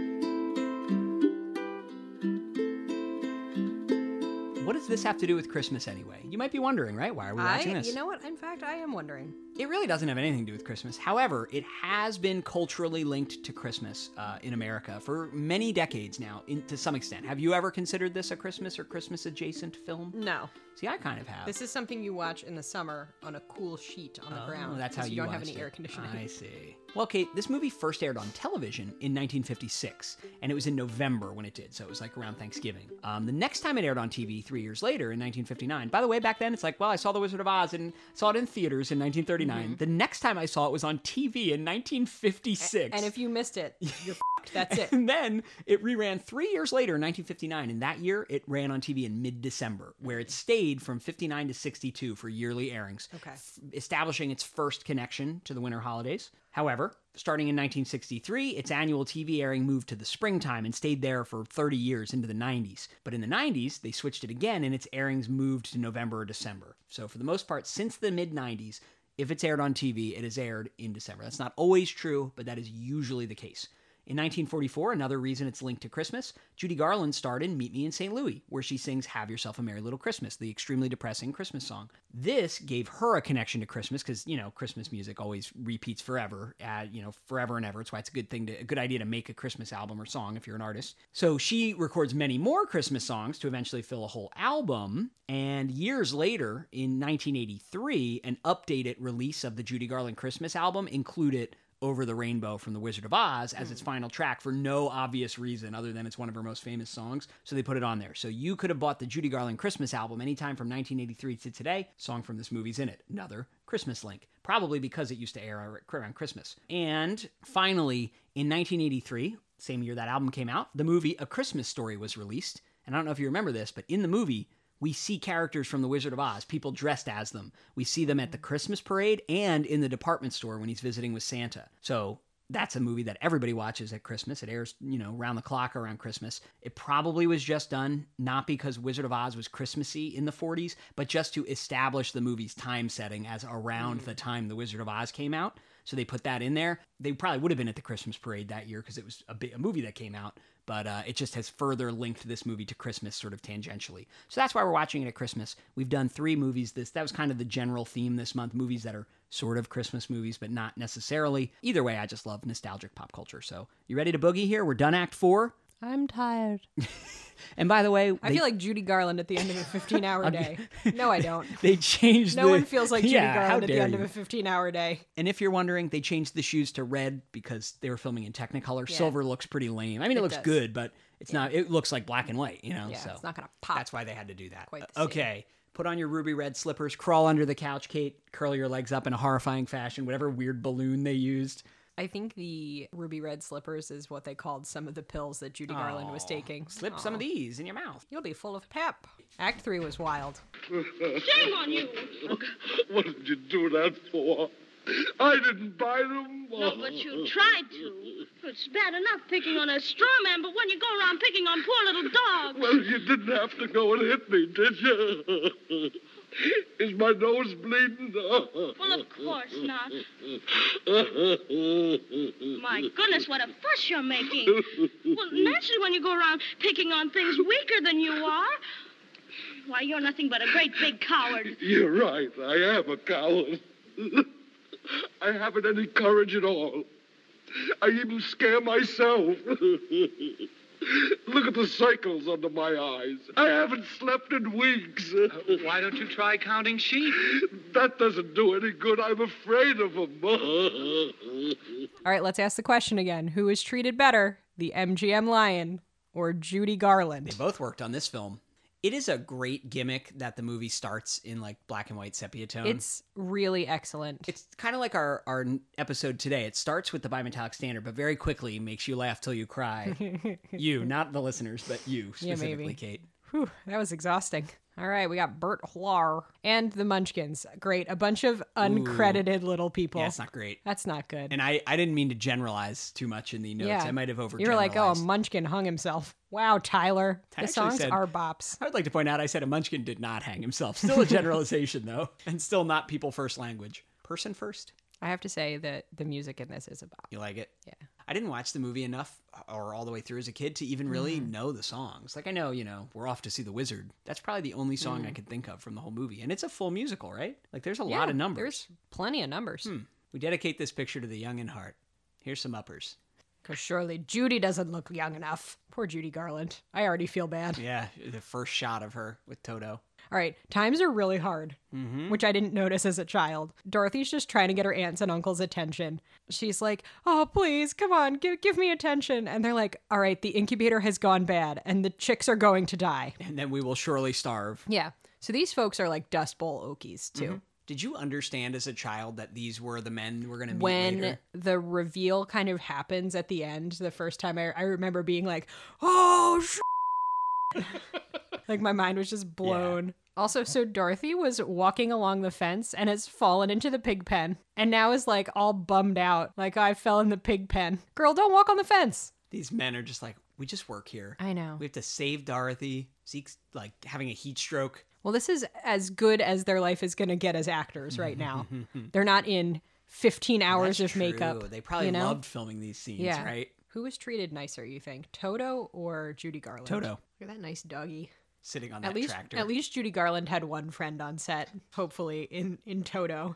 Speaker 1: What does this have to do with Christmas anyway? You might be wondering, right? Why are we watching this?
Speaker 2: You know what? In fact, I am wondering.
Speaker 1: It really doesn't have anything to do with Christmas. However, it has been culturally linked to Christmas in America for many decades now, to some extent. Have you ever considered this a Christmas or Christmas-adjacent film?
Speaker 2: No.
Speaker 1: See, I kind of have.
Speaker 2: This is something you watch in the summer on a cool sheet on the ground.
Speaker 1: That's how you
Speaker 2: don't have
Speaker 1: watched
Speaker 2: any air conditioning.
Speaker 1: I see. Well, Kate, this movie first aired on television in 1956, and it was in November when it did, so it was like around Thanksgiving. The next time it aired on TV 3 years later in 1959, by the way, back then it's like, well, I saw The Wizard of Oz and saw it in theaters in 1939. The next time I saw it was on TV in 1956.
Speaker 2: And if you missed it, you're f***ed. That's it.
Speaker 1: And then it reran 3 years later in 1959, and that year it ran on TV in mid-December, where it stayed from 59 to 62 for yearly airings, establishing its first connection to the winter holidays. However, starting in 1963, its annual TV airing moved to the springtime and stayed there for 30 years into the 90s. But in the 90s, they switched it again and its airings moved to November or December. So for the most part, since the mid-90s, if it's aired on TV, it is aired in December. That's not always true, but that is usually the case. In 1944, another reason it's linked to Christmas, Judy Garland starred in Meet Me in St. Louis, where she sings Have Yourself a Merry Little Christmas, the extremely depressing Christmas song. This gave her a connection to Christmas because, Christmas music always repeats forever, forever and ever. It's why it's a good idea to make a Christmas album or song if you're an artist. So she records many more Christmas songs to eventually fill a whole album. And years later, in 1983, an updated release of the Judy Garland Christmas album included Over the Rainbow from The Wizard of Oz as its final track for no obvious reason other than it's one of her most famous songs, so they put it on there. So you could have bought the Judy Garland Christmas album anytime from 1983 to today. Song from this movie's in it. Another Christmas link. Probably because it used to air around Christmas. And finally, in 1983, same year that album came out, the movie A Christmas Story was released. And I don't know if you remember this, but in the movie, we see characters from The Wizard of Oz, people dressed as them. We see them at the Christmas parade and in the department store when he's visiting with Santa. So that's a movie that everybody watches at Christmas. It airs, around the clock around Christmas. It probably was just done not because Wizard of Oz was Christmassy in the 40s, but just to establish the movie's time setting as around the time The Wizard of Oz came out. So they put that in there. They probably would have been at the Christmas parade that year because it was a movie that came out. But it just has further linked this movie to Christmas sort of tangentially. So that's why we're watching it at Christmas. We've done 3 movies. That was kind of the general theme this month. Movies that are sort of Christmas movies, but not necessarily. Either way, I just love nostalgic pop culture. So you ready to boogie here? We're done Act 4.
Speaker 2: I'm tired.
Speaker 1: And by the way,
Speaker 2: I feel like Judy Garland at the end of a 15-hour day. No, I don't.
Speaker 1: They changed
Speaker 2: No one feels like Judy Garland at the end
Speaker 1: you.
Speaker 2: of a 15-hour day.
Speaker 1: And if you're wondering, they changed the shoes to red because they were filming in Technicolor.
Speaker 2: Yeah.
Speaker 1: Silver looks pretty lame. I mean, it looks
Speaker 2: does.
Speaker 1: good, but it's not. It looks like black and white,
Speaker 2: Yeah,
Speaker 1: so
Speaker 2: it's not going to pop.
Speaker 1: that's why they had to do that.
Speaker 2: Quite the same.
Speaker 1: Okay. Put on your ruby red slippers, crawl under the couch, Kate, curl your legs up in a horrifying fashion, whatever weird balloon they used.
Speaker 2: I think the ruby red slippers is what they called some of the pills that Judy Garland was taking.
Speaker 1: Slip some of these in your mouth.
Speaker 2: You'll be full of pep. Act 3 was wild.
Speaker 3: Shame on you.
Speaker 4: What did you do that for? I didn't buy them.
Speaker 3: No, but you tried to. It's bad enough picking on a straw man, but when you go around picking on poor little dogs.
Speaker 4: Well, you didn't have to go and hit me, did you? Is my nose bleeding?
Speaker 3: Well, of course not. My goodness, what a fuss you're making. Well, naturally, when you go around picking on things weaker than you are, why, you're nothing but a great big coward.
Speaker 4: You're right. I am a coward. I haven't any courage at all. I even scare myself. Look at the circles under my eyes. I haven't slept in weeks.
Speaker 5: Why don't you try counting sheep?
Speaker 4: That doesn't do any good. I'm afraid of them.
Speaker 2: All All right, let's ask the question again. Who is treated better, the MGM lion or Judy Garland?
Speaker 1: They both worked on this film. It is a great gimmick that the movie starts in like black and white sepia tone.
Speaker 2: It's really excellent.
Speaker 1: It's kind of like our episode today. It starts with the bimetallic standard, but very quickly makes you laugh till you cry. You, not the listeners, but you specifically,
Speaker 2: maybe.
Speaker 1: Kate.
Speaker 2: Whew, that was exhausting. All right, we got Bert Hlar and the Munchkins. Great. A bunch of uncredited little people.
Speaker 1: Yeah, it's not great.
Speaker 2: That's not good.
Speaker 1: And I didn't mean to generalize too much in the notes.
Speaker 2: Yeah.
Speaker 1: I might have overgeneralized.
Speaker 2: You were like, oh, a Munchkin hung himself. Wow, Tyler.
Speaker 1: I
Speaker 2: The
Speaker 1: actually
Speaker 2: songs
Speaker 1: said-
Speaker 2: are bops.
Speaker 1: I would like to point out I said a munchkin did not hang himself. Still a generalization, though. And still not people first language. Person first?
Speaker 2: I have to say that the music in this is a bop.
Speaker 1: You like it?
Speaker 2: Yeah.
Speaker 1: I didn't watch the movie enough or all the way through as a kid to even really know the songs. Like I know, we're off to see the wizard. That's probably the only song I could think of from the whole movie. And it's a full musical, right? Like there's a lot of numbers.
Speaker 2: There's plenty of numbers.
Speaker 1: We dedicate this picture to the young in heart. Here's some uppers.
Speaker 2: Because surely Judy doesn't look young enough. Poor Judy Garland. I already feel bad.
Speaker 1: Yeah, the first shot of her with Toto.
Speaker 2: All right, times are really hard, which I didn't notice as a child. Dorothy's just trying to get her aunts and uncles' attention. She's like, oh, please, come on, give me attention. And they're like, all right, the incubator has gone bad and the chicks are going to die.
Speaker 1: And then we will surely starve.
Speaker 2: Yeah, so these folks are like Dust Bowl Okies, too.
Speaker 1: Did you understand as a child that these were the men we're going to meet
Speaker 2: When
Speaker 1: later?
Speaker 2: the reveal kind of happens at the end, the first time I remember being like, oh, like my mind was just blown. Also, so Dorothy was walking along the fence and has fallen into the pig pen and now is like all bummed out. Like, I fell in the pig pen. Girl, don't walk on the fence.
Speaker 1: These men are just like, we just work here.
Speaker 2: I know.
Speaker 1: We have to save Dorothy. Zeke's like having a heat stroke.
Speaker 2: Well, this is as good as their life is going to get as actors right now. They're not in 15 hours
Speaker 1: That's
Speaker 2: of makeup.
Speaker 1: true. They probably
Speaker 2: you know?
Speaker 1: loved filming these scenes,
Speaker 2: Yeah.
Speaker 1: right?
Speaker 2: Who was treated nicer, you think? Toto or Judy Garland?
Speaker 1: Toto.
Speaker 2: Look at that nice doggy.
Speaker 1: Sitting on
Speaker 2: At
Speaker 1: that
Speaker 2: least,
Speaker 1: tractor.
Speaker 2: at least Judy Garland had one friend on set. Hopefully, in Toto.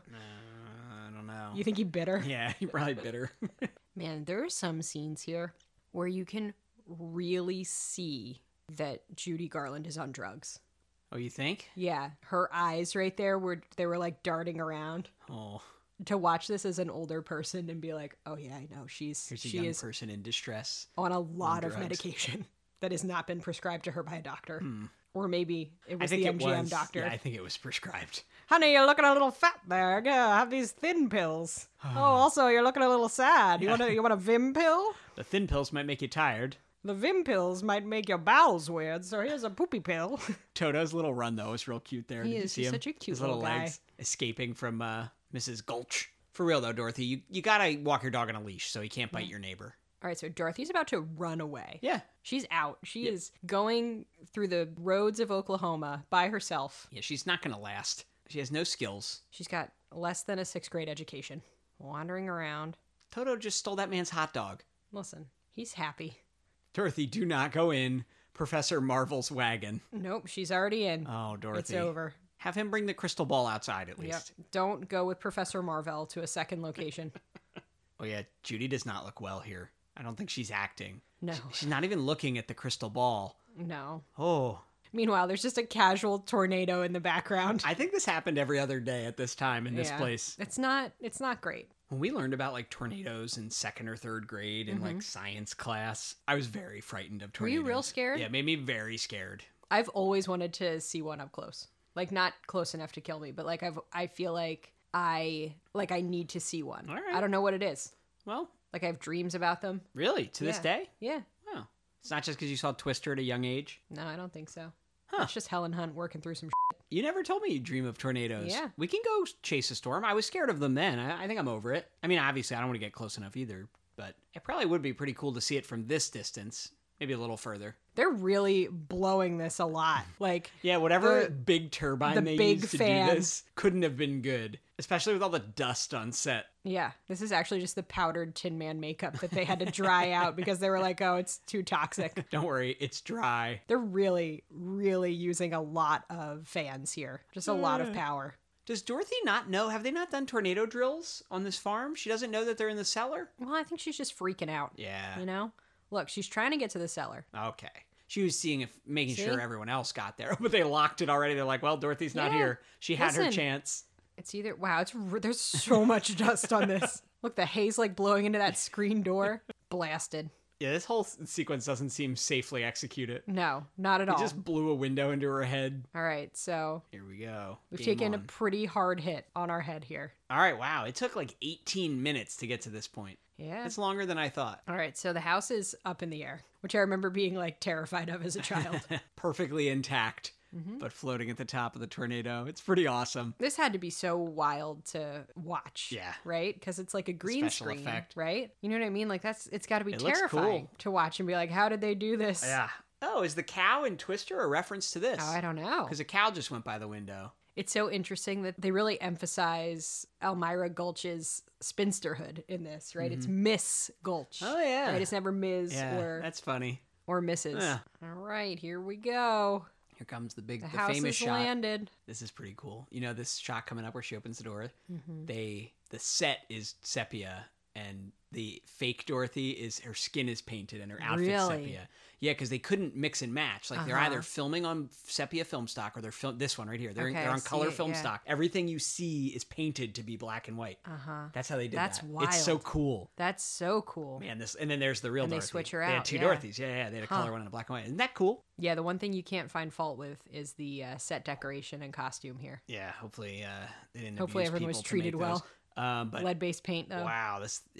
Speaker 1: I don't know.
Speaker 2: You think he bit her?
Speaker 1: Yeah, he probably bitter.
Speaker 2: Man, there are some scenes here where you can really see that Judy Garland is on drugs.
Speaker 1: Oh, you think?
Speaker 2: Yeah, her eyes right there they were like darting around.
Speaker 1: Oh,
Speaker 2: To watch this as an older person and be like, oh yeah, I know
Speaker 1: here's a
Speaker 2: she
Speaker 1: young
Speaker 2: is
Speaker 1: person in distress.
Speaker 2: on a lot of
Speaker 1: drugs.
Speaker 2: medication that has not been prescribed to her by a doctor. Or maybe it
Speaker 1: I
Speaker 2: was
Speaker 1: think
Speaker 2: the
Speaker 1: it
Speaker 2: MGM
Speaker 1: was.
Speaker 2: doctor.
Speaker 1: Yeah, I think it was prescribed.
Speaker 2: Honey, you're looking a little fat there. Yeah, have these thin pills. Oh, also, you're looking a little sad. You want a Vim pill?
Speaker 1: The thin pills might make you tired.
Speaker 2: The Vim pills might make your bowels weird, so here's a poopy pill.
Speaker 1: Toto's little run, though, was real cute there. Did you
Speaker 2: is.
Speaker 1: see
Speaker 2: He's
Speaker 1: him?
Speaker 2: such a cute
Speaker 1: His little
Speaker 2: little guy.
Speaker 1: legs escaping from Mrs. Gulch. For real, though, Dorothy, you gotta walk your dog on a leash so he can't bite your neighbor.
Speaker 2: All right, so Dorothy's about to run away.
Speaker 1: Yeah.
Speaker 2: She's out. She is going through the roads of Oklahoma by herself.
Speaker 1: Yeah, she's not gonna last. She has no skills.
Speaker 2: She's got less than a 6th grade education. Wandering around.
Speaker 1: Toto just stole that man's hot dog.
Speaker 2: Listen, he's happy.
Speaker 1: Dorothy, do not go in Professor Marvel's wagon.
Speaker 2: Nope, she's already in.
Speaker 1: Oh, Dorothy.
Speaker 2: It's over.
Speaker 1: Have him bring the crystal ball outside at
Speaker 2: Yep.
Speaker 1: least.
Speaker 2: Don't go with Professor Marvel to a second location.
Speaker 1: Oh, yeah, Judy does not look well here. I don't think she's acting.
Speaker 2: No.
Speaker 1: She's not even looking at the crystal ball.
Speaker 2: No.
Speaker 1: Oh.
Speaker 2: Meanwhile, there's just a casual tornado in the background.
Speaker 1: I think this happened every other day at this time in this
Speaker 2: Yeah.
Speaker 1: place.
Speaker 2: It's not great.
Speaker 1: When we learned about like tornadoes in 2nd or 3rd grade in like science class, I was very frightened of
Speaker 2: Were you
Speaker 1: tornadoes.
Speaker 2: real scared?
Speaker 1: Yeah, it made me very scared.
Speaker 2: I've always wanted to see one up close. Like, not close enough to kill me, but like I feel like I need to see one.
Speaker 1: All right.
Speaker 2: I don't know what it is.
Speaker 1: Well,
Speaker 2: Like, I have dreams about them.
Speaker 1: really? To this
Speaker 2: Yeah.
Speaker 1: day?
Speaker 2: Yeah.
Speaker 1: Oh. It's not just because you saw Twister at a young age?
Speaker 2: No, I don't think so.
Speaker 1: Huh.
Speaker 2: It's just Helen Hunt working through some
Speaker 1: You never told me you dream of tornadoes.
Speaker 2: Yeah.
Speaker 1: We can go chase a storm. I was scared of them then. I think I'm over it. I mean, obviously, I don't want to get close enough either, but it probably would be pretty cool to see it from this distance. Maybe a little further.
Speaker 2: They're really blowing this a lot. Like,
Speaker 1: Yeah, whatever
Speaker 2: The-
Speaker 1: big turbine
Speaker 2: the
Speaker 1: they
Speaker 2: big
Speaker 1: used to
Speaker 2: fan.
Speaker 1: do this couldn't have been good. Especially with all the dust on set.
Speaker 2: yeah, this is actually just the powdered Tin Man makeup that they had to dry out because they were like, oh, it's too toxic.
Speaker 1: Don't worry, it's dry.
Speaker 2: They're really, really using a lot of fans here. Just a lot of power.
Speaker 1: Does Dorothy not know? Have they not done tornado drills on this farm? She doesn't know that they're in the cellar?
Speaker 2: Well, I think she's just freaking out.
Speaker 1: Yeah.
Speaker 2: You know? Look, she's trying to get to the cellar.
Speaker 1: Okay. She was making
Speaker 2: See?
Speaker 1: sure everyone else got there, but they locked it already. They're like, well, Dorothy's not
Speaker 2: Yeah.
Speaker 1: here. She had her
Speaker 2: Listen.
Speaker 1: chance.
Speaker 2: It's either, wow, there's so much dust on this. Look, the haze like blowing into that screen door. Blasted.
Speaker 1: Yeah, this whole sequence doesn't seem safely executed.
Speaker 2: No, not at
Speaker 1: It
Speaker 2: all.
Speaker 1: just blew a window into her head.
Speaker 2: All right, so
Speaker 1: Here we go.
Speaker 2: we've
Speaker 1: Game
Speaker 2: taken a
Speaker 1: on.
Speaker 2: pretty hard hit on our head here.
Speaker 1: All right, wow. It took like 18 minutes to get to this point.
Speaker 2: Yeah.
Speaker 1: It's longer than I thought.
Speaker 2: All right, so the house is up in the air, which I remember being like terrified of as a child.
Speaker 1: Perfectly intact,
Speaker 2: Mm-hmm.
Speaker 1: but floating at the top of the tornado. It's pretty awesome.
Speaker 2: This had to be so wild to watch.
Speaker 1: Yeah.
Speaker 2: Right? Because it's like a green
Speaker 1: special
Speaker 2: screen.
Speaker 1: effect.
Speaker 2: Right? You know what I mean? Like it's got to be
Speaker 1: It looks
Speaker 2: terrifying
Speaker 1: cool.
Speaker 2: to watch and be like, how did they do this?
Speaker 1: Yeah. Oh, is the cow in Twister a reference to this?
Speaker 2: Oh, I don't know.
Speaker 1: Because a cow just went by the window.
Speaker 2: It's so interesting that they really emphasize Elmira Gulch's spinsterhood in this, right? It's Miss Gulch.
Speaker 1: Mm-hmm. Oh, yeah.
Speaker 2: Right? It's never Ms.
Speaker 1: Yeah,
Speaker 2: or
Speaker 1: that's funny.
Speaker 2: Mrs.
Speaker 1: Yeah.
Speaker 2: All right, here we go.
Speaker 1: Here comes the
Speaker 2: The
Speaker 1: famous
Speaker 2: house has
Speaker 1: shot.
Speaker 2: landed.
Speaker 1: This is pretty cool. You know this shot coming up where she opens the door?
Speaker 2: Mm-hmm.
Speaker 1: The set is sepia and the fake Dorothy is her skin is painted and her outfit's
Speaker 2: Really?
Speaker 1: sepia. Yeah, because they couldn't mix and match. Like they're either filming on sepia film stock or they're this one right here. They're,
Speaker 2: Okay,
Speaker 1: they're
Speaker 2: I
Speaker 1: on
Speaker 2: see
Speaker 1: color
Speaker 2: it,
Speaker 1: film
Speaker 2: yeah.
Speaker 1: stock. Everything you see is painted to be black and white.
Speaker 2: Uh-huh.
Speaker 1: That's how they did
Speaker 2: That's
Speaker 1: that. It's so
Speaker 2: wild.
Speaker 1: cool.
Speaker 2: That's so cool.
Speaker 1: Man, this and then there's the real
Speaker 2: And they
Speaker 1: Dorothy.
Speaker 2: switch her
Speaker 1: They had
Speaker 2: out,
Speaker 1: two
Speaker 2: yeah.
Speaker 1: Dorothys. Yeah, they had a color one and a black and white. Isn't that cool?
Speaker 2: Yeah, the one thing you can't find fault with is the set decoration and costume here.
Speaker 1: Yeah, hopefully they didn't.
Speaker 2: Hopefully
Speaker 1: abuse
Speaker 2: everyone was
Speaker 1: people to
Speaker 2: treated
Speaker 1: make
Speaker 2: well.
Speaker 1: those. But
Speaker 2: Lead-based paint, though.
Speaker 1: wow,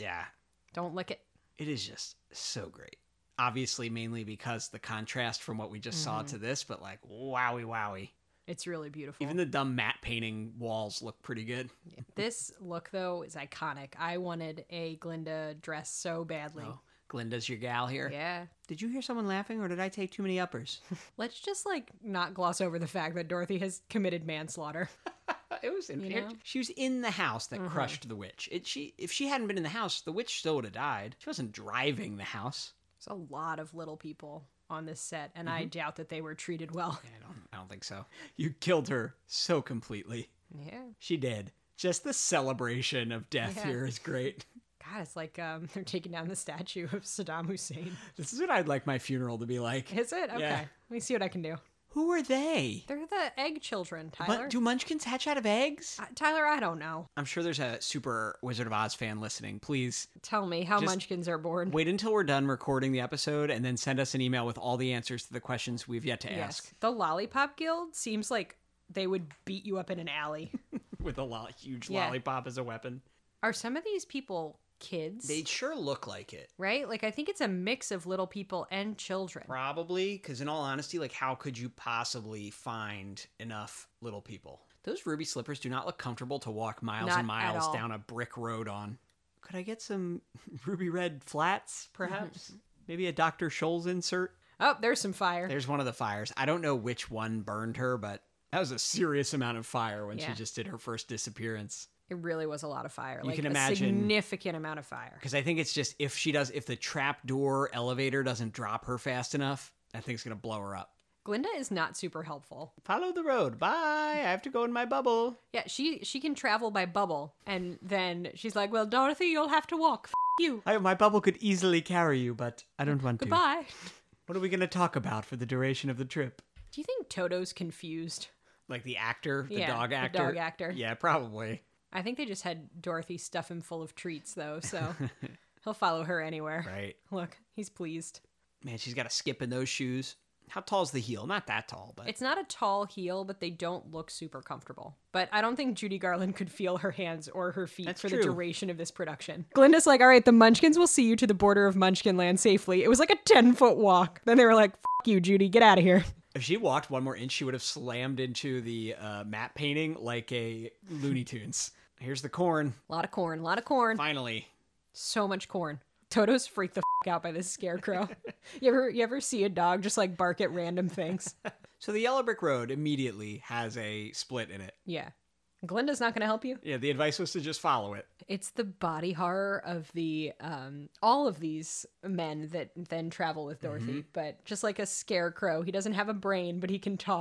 Speaker 2: Don't lick it.
Speaker 1: it is just so great. Obviously, mainly because the contrast from what we just saw to this, but like wowie.
Speaker 2: It's really beautiful.
Speaker 1: Even the dumb matte painting walls look pretty good.
Speaker 2: This look, though, is iconic. I wanted a Glinda dress so badly.
Speaker 1: Oh, Glinda's your gal here.
Speaker 2: Yeah.
Speaker 1: Did you hear someone laughing, or did I take too many uppers?
Speaker 2: Let's just, like, not gloss over the fact that Dorothy has committed manslaughter.
Speaker 1: It was
Speaker 2: You know?
Speaker 1: she was in the house that crushed the witch. If she hadn't been in the house, the witch still would have died. She wasn't driving the house.
Speaker 2: There's a lot of little people on this set, and
Speaker 1: Mm-hmm.
Speaker 2: I doubt that they were treated well.
Speaker 1: I don't think so. You killed her so completely.
Speaker 2: Yeah.
Speaker 1: She did. Just the celebration of death
Speaker 2: Yeah.
Speaker 1: here is great.
Speaker 2: God, it's like they're taking down the statue of Saddam Hussein.
Speaker 1: This is what I'd like my funeral to be like.
Speaker 2: Is it? Okay.
Speaker 1: Yeah.
Speaker 2: Let me see what I can do.
Speaker 1: Who are they?
Speaker 2: They're the egg children, Tyler.
Speaker 1: Do munchkins hatch out of eggs?
Speaker 2: Tyler, I don't know.
Speaker 1: I'm sure there's a super Wizard of Oz fan listening. Please
Speaker 2: Tell me how
Speaker 1: Just
Speaker 2: munchkins are born.
Speaker 1: wait until we're done recording the episode and then send us an email with all the answers to the questions we've yet to ask.
Speaker 2: The Lollipop Guild seems like they would beat you up in an alley.
Speaker 1: With a huge
Speaker 2: Yeah.
Speaker 1: lollipop as a weapon.
Speaker 2: Are some of these people kids?
Speaker 1: They sure look like it.
Speaker 2: Right? Like, I think it's a mix of little people and children.
Speaker 1: Probably, because in all honesty, like, how could you possibly find enough little people? Those ruby slippers do not look comfortable to walk miles
Speaker 2: Not
Speaker 1: and
Speaker 2: at
Speaker 1: miles
Speaker 2: all.
Speaker 1: down a brick road on. Could I get some ruby red flats, perhaps? Maybe a Dr. Scholl's insert?
Speaker 2: Oh, there's some fire.
Speaker 1: There's one of the fires. I don't know which one burned her, but that was a serious amount of fire when she
Speaker 2: Yeah.
Speaker 1: just did her first disappearance.
Speaker 2: It really was a lot of fire.
Speaker 1: You
Speaker 2: like
Speaker 1: can
Speaker 2: a
Speaker 1: imagine-
Speaker 2: significant amount of fire.
Speaker 1: Because I think it's just if the trap door elevator doesn't drop her fast enough, I think it's going to blow her up.
Speaker 2: Glinda is not super helpful.
Speaker 1: Follow the road. Bye. I have to go in my bubble.
Speaker 2: Yeah, she can travel by bubble, and then she's like, "Well, Dorothy, you'll have to walk. You.
Speaker 1: My bubble could easily carry you, but I don't want to.
Speaker 2: Goodbye."
Speaker 1: What are we going to talk about for the duration of the trip?
Speaker 2: Do you think Toto's confused?
Speaker 1: Like the actor, the
Speaker 2: Yeah,
Speaker 1: dog
Speaker 2: the
Speaker 1: actor?
Speaker 2: dog actor.
Speaker 1: Yeah, probably.
Speaker 2: I think they just had Dorothy stuff him full of treats, though, so he'll follow her anywhere.
Speaker 1: Right.
Speaker 2: Look, he's pleased.
Speaker 1: Man, she's got a skip in those shoes. How tall's the heel? Not that tall, but
Speaker 2: It's not a tall heel, but they don't look super comfortable. But I don't think Judy Garland could feel her hands or her feet
Speaker 1: That's
Speaker 2: for
Speaker 1: true.
Speaker 2: the duration of this production. Glinda's like, all right, the Munchkins will see you to the border of Munchkin Land safely. It was like a 10-foot walk. Then they were like, F you, Judy, get out of here.
Speaker 1: if she walked one more inch, she would have slammed into the matte painting like a Looney Tunes. Here's the corn.
Speaker 2: A lot of corn, a lot of corn.
Speaker 1: Finally.
Speaker 2: So much corn. Toto's freaked the out by this scarecrow. You ever see a dog just like bark at random things?
Speaker 1: So the yellow brick road immediately has a split in it.
Speaker 2: Yeah. Glinda's not going to help you.
Speaker 1: Yeah, the advice was to just follow it.
Speaker 2: It's the body horror of the all of these men that then travel with Dorothy, but just like a scarecrow, he doesn't have a brain, but he can talk.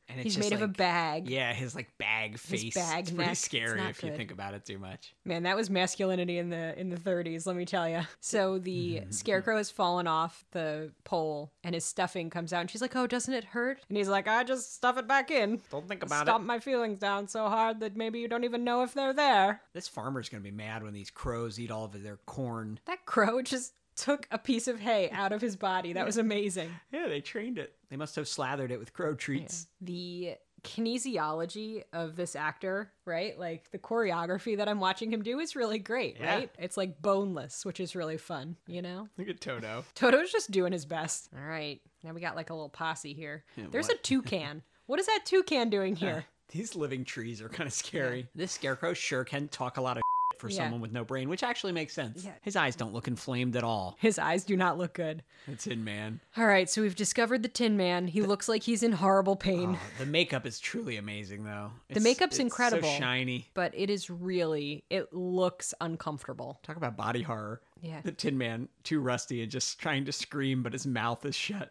Speaker 1: And it's
Speaker 2: He's
Speaker 1: just
Speaker 2: made of a
Speaker 1: like-
Speaker 2: bag.
Speaker 1: Yeah, his like bag face.
Speaker 2: bag
Speaker 1: it's pretty
Speaker 2: neck. It's
Speaker 1: scary
Speaker 2: not
Speaker 1: if you
Speaker 2: good.
Speaker 1: think about it too much.
Speaker 2: Man, that was masculinity in the 30s, let me tell you. So the scarecrow has fallen off the pole and his stuffing comes out and she's like, "Oh, doesn't it hurt?" And he's like, "I just stuff it back in.
Speaker 1: Don't think about
Speaker 2: Stomp my feelings down so hard that maybe you don't even know if they're there."
Speaker 1: This farmer's gonna be mad when these crows eat all of their corn.
Speaker 2: That crow just took a piece of hay out of his body. That was amazing.
Speaker 1: Yeah, they trained it. They must have slathered it with crow treats.
Speaker 2: The kinesiology of this actor, right? Like the choreography that I'm watching him do is really great,
Speaker 1: Yeah.
Speaker 2: right? It's like boneless, which is really fun, you know?
Speaker 1: Look at Toto.
Speaker 2: Toto's just doing his best. All right. Now we got like a little posse here. There's
Speaker 1: what?
Speaker 2: a toucan. What is that toucan doing here?
Speaker 1: These living trees are kind of scary. This scarecrow sure can talk a lot of for
Speaker 2: Yeah.
Speaker 1: someone with no brain, which actually makes sense.
Speaker 2: Yeah.
Speaker 1: His eyes don't look inflamed at all.
Speaker 2: His eyes do not look good.
Speaker 1: The Tin Man.
Speaker 2: All right, so we've discovered the Tin Man. He looks like he's in horrible pain.
Speaker 1: Oh, the makeup is truly amazing, though.
Speaker 2: makeup's
Speaker 1: it's
Speaker 2: incredible.
Speaker 1: So shiny.
Speaker 2: But it looks uncomfortable.
Speaker 1: Talk about body horror.
Speaker 2: Yeah.
Speaker 1: The Tin Man, too rusty and just trying to scream, but his mouth is shut.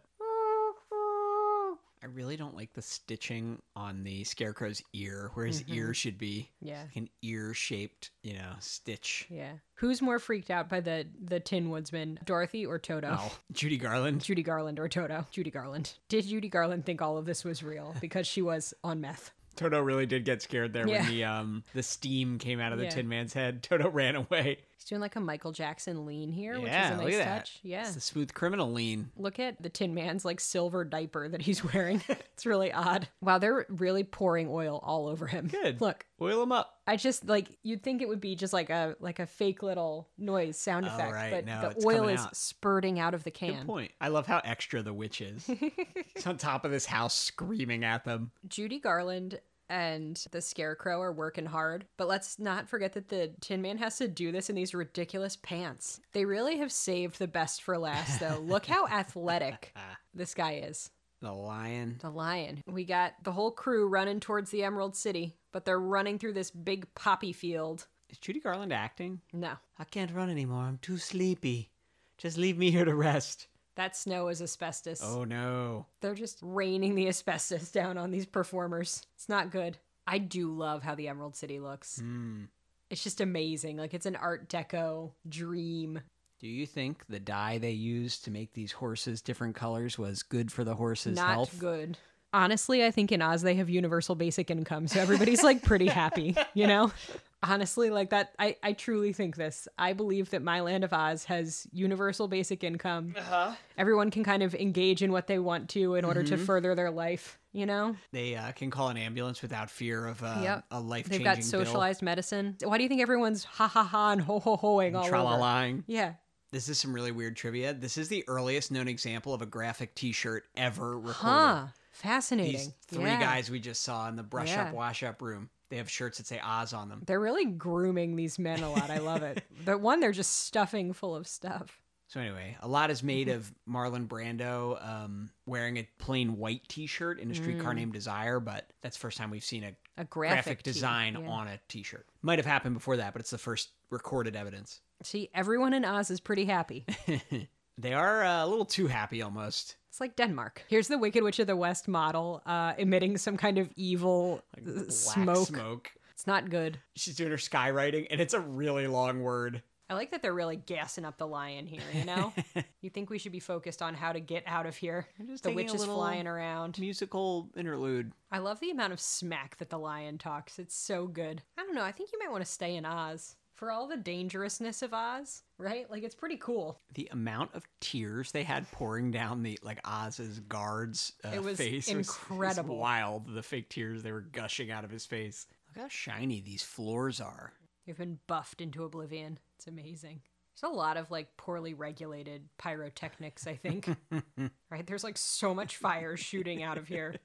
Speaker 1: I really don't like the stitching on the scarecrow's ear, where his ear should be.
Speaker 2: Yeah.
Speaker 1: Like an ear-shaped, stitch.
Speaker 2: Yeah. Who's more freaked out by the Tin Woodsman, Dorothy or Toto?
Speaker 1: Oh, Judy Garland.
Speaker 2: Judy Garland or Toto? Judy Garland. Did Judy Garland think all of this was real? Because she was on meth.
Speaker 1: Toto really did get scared there
Speaker 2: Yeah.
Speaker 1: when the steam came out of the
Speaker 2: Yeah.
Speaker 1: Tin Man's head. Toto ran away.
Speaker 2: He's doing like a Michael Jackson lean here, which is
Speaker 1: Yeah,
Speaker 2: a
Speaker 1: look
Speaker 2: nice
Speaker 1: at that.
Speaker 2: touch. Yeah.
Speaker 1: It's the smooth criminal lean.
Speaker 2: Look at the Tin Man's like silver diaper that he's wearing. It's really odd. Wow, they're really pouring oil all over him.
Speaker 1: Good.
Speaker 2: Look,
Speaker 1: Oil him up.
Speaker 2: I just like you'd think it would be just like a fake little noise sound
Speaker 1: Oh,
Speaker 2: effect,
Speaker 1: right.
Speaker 2: but
Speaker 1: No,
Speaker 2: the
Speaker 1: it's
Speaker 2: oil
Speaker 1: coming
Speaker 2: is
Speaker 1: out.
Speaker 2: spurting out of the
Speaker 1: Good
Speaker 2: can.
Speaker 1: point. I love how extra the witch is. He's on top of this house screaming at them.
Speaker 2: Judy Garland and the Scarecrow are working hard, but let's not forget that the Tin Man has to do this in these ridiculous pants. They really have saved the best for last, though. Look how athletic this guy is.
Speaker 1: The lion.
Speaker 2: The lion. We got the whole crew running towards the Emerald City, but they're running through this big poppy field.
Speaker 1: Is Judy Garland acting?
Speaker 2: No,
Speaker 1: I can't run anymore. I'm too sleepy. Just leave me here to rest.
Speaker 2: that snow is asbestos.
Speaker 1: Oh, no.
Speaker 2: They're just raining the asbestos down on these performers. It's not good. I do love how the Emerald City looks. It's just amazing. Like it's an Art Deco dream.
Speaker 1: Do you think the dye they used to make these horses different colors was good for the horses'
Speaker 2: Not
Speaker 1: health?
Speaker 2: good. Honestly, I think in Oz they have universal basic income, so everybody's like pretty happy, you know? Honestly, like that, I truly think this. I believe that My Land of Oz has universal basic income. Everyone can kind of engage in what they want to in order to further their life, you know?
Speaker 1: They can call an ambulance without fear of
Speaker 2: Yep.
Speaker 1: a life-changing
Speaker 2: They've got socialized medicine. Why do you think everyone's ha ha ha and ho ho hoing all over?
Speaker 1: Tra-la-lying.
Speaker 2: Yeah.
Speaker 1: This is some really weird trivia. This is the earliest known example of a graphic T-shirt ever recorded.
Speaker 2: Huh. Fascinating.
Speaker 1: These three
Speaker 2: Yeah.
Speaker 1: guys we just saw in the brush
Speaker 2: Yeah.
Speaker 1: up, wash up room. They have shirts that say Oz on them.
Speaker 2: They're really grooming these men a lot. I love it. But one, they're just stuffing full of stuff.
Speaker 1: So anyway, a lot is made of Marlon Brando wearing a plain white T-shirt in A Streetcar Named Desire, but that's the first time we've seen
Speaker 2: A
Speaker 1: graphic
Speaker 2: tee,
Speaker 1: design
Speaker 2: yeah.
Speaker 1: on a T-shirt. Might have happened before that, but it's the first recorded evidence.
Speaker 2: See, everyone in Oz is pretty happy.
Speaker 1: They are a little too happy almost.
Speaker 2: It's like Denmark. Here's the Wicked Witch of the West model emitting some kind of evil
Speaker 1: Black
Speaker 2: smoke.
Speaker 1: smoke.
Speaker 2: It's not good.
Speaker 1: She's doing her skywriting, and it's a really long word.
Speaker 2: I like that they're really gassing up the lion here, you know? You think we should be focused on how to get out of here.
Speaker 1: just
Speaker 2: The
Speaker 1: taking
Speaker 2: witch
Speaker 1: a
Speaker 2: is
Speaker 1: little
Speaker 2: flying around.
Speaker 1: Musical interlude.
Speaker 2: I love the amount of smack that the lion talks. It's so good. I don't know. I think you might want to stay in Oz. For all the dangerousness of Oz, right? Like, it's pretty cool.
Speaker 1: The amount of tears they had pouring down the Oz's guard's
Speaker 2: It was
Speaker 1: face
Speaker 2: incredible.
Speaker 1: was wild. The fake tears they were gushing out of his face. Look how shiny these floors are.
Speaker 2: They've been buffed into oblivion. It's amazing. There's a lot of like poorly regulated pyrotechnics, I think. Right? There's like so much fire shooting out of here.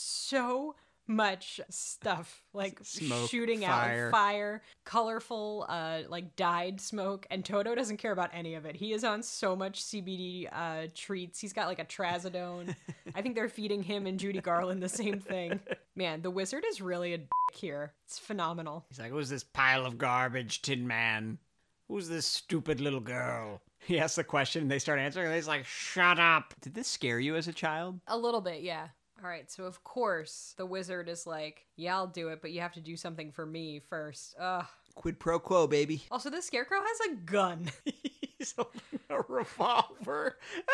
Speaker 2: So much stuff like
Speaker 1: Smoke,
Speaker 2: shooting
Speaker 1: fire.
Speaker 2: out fire, colorful like dyed smoke, and Toto doesn't care about any of it. He is on so much CBD treats. He's got like a trazodone. I think they're feeding him and Judy Garland the same thing. Man, the wizard is really a dick here. It's phenomenal.
Speaker 1: He's like, who's this pile of garbage, Tin Man? Who's this stupid little girl? He asks the question and they start answering and he's like, shut up. Did this scare you as a child?
Speaker 2: A little bit, yeah. All right, so of course the wizard is like, yeah, I'll do it, but you have to do something for me first. Ugh.
Speaker 1: Quid pro quo, baby.
Speaker 2: Also, the scarecrow has a gun.
Speaker 1: He's holding a revolver.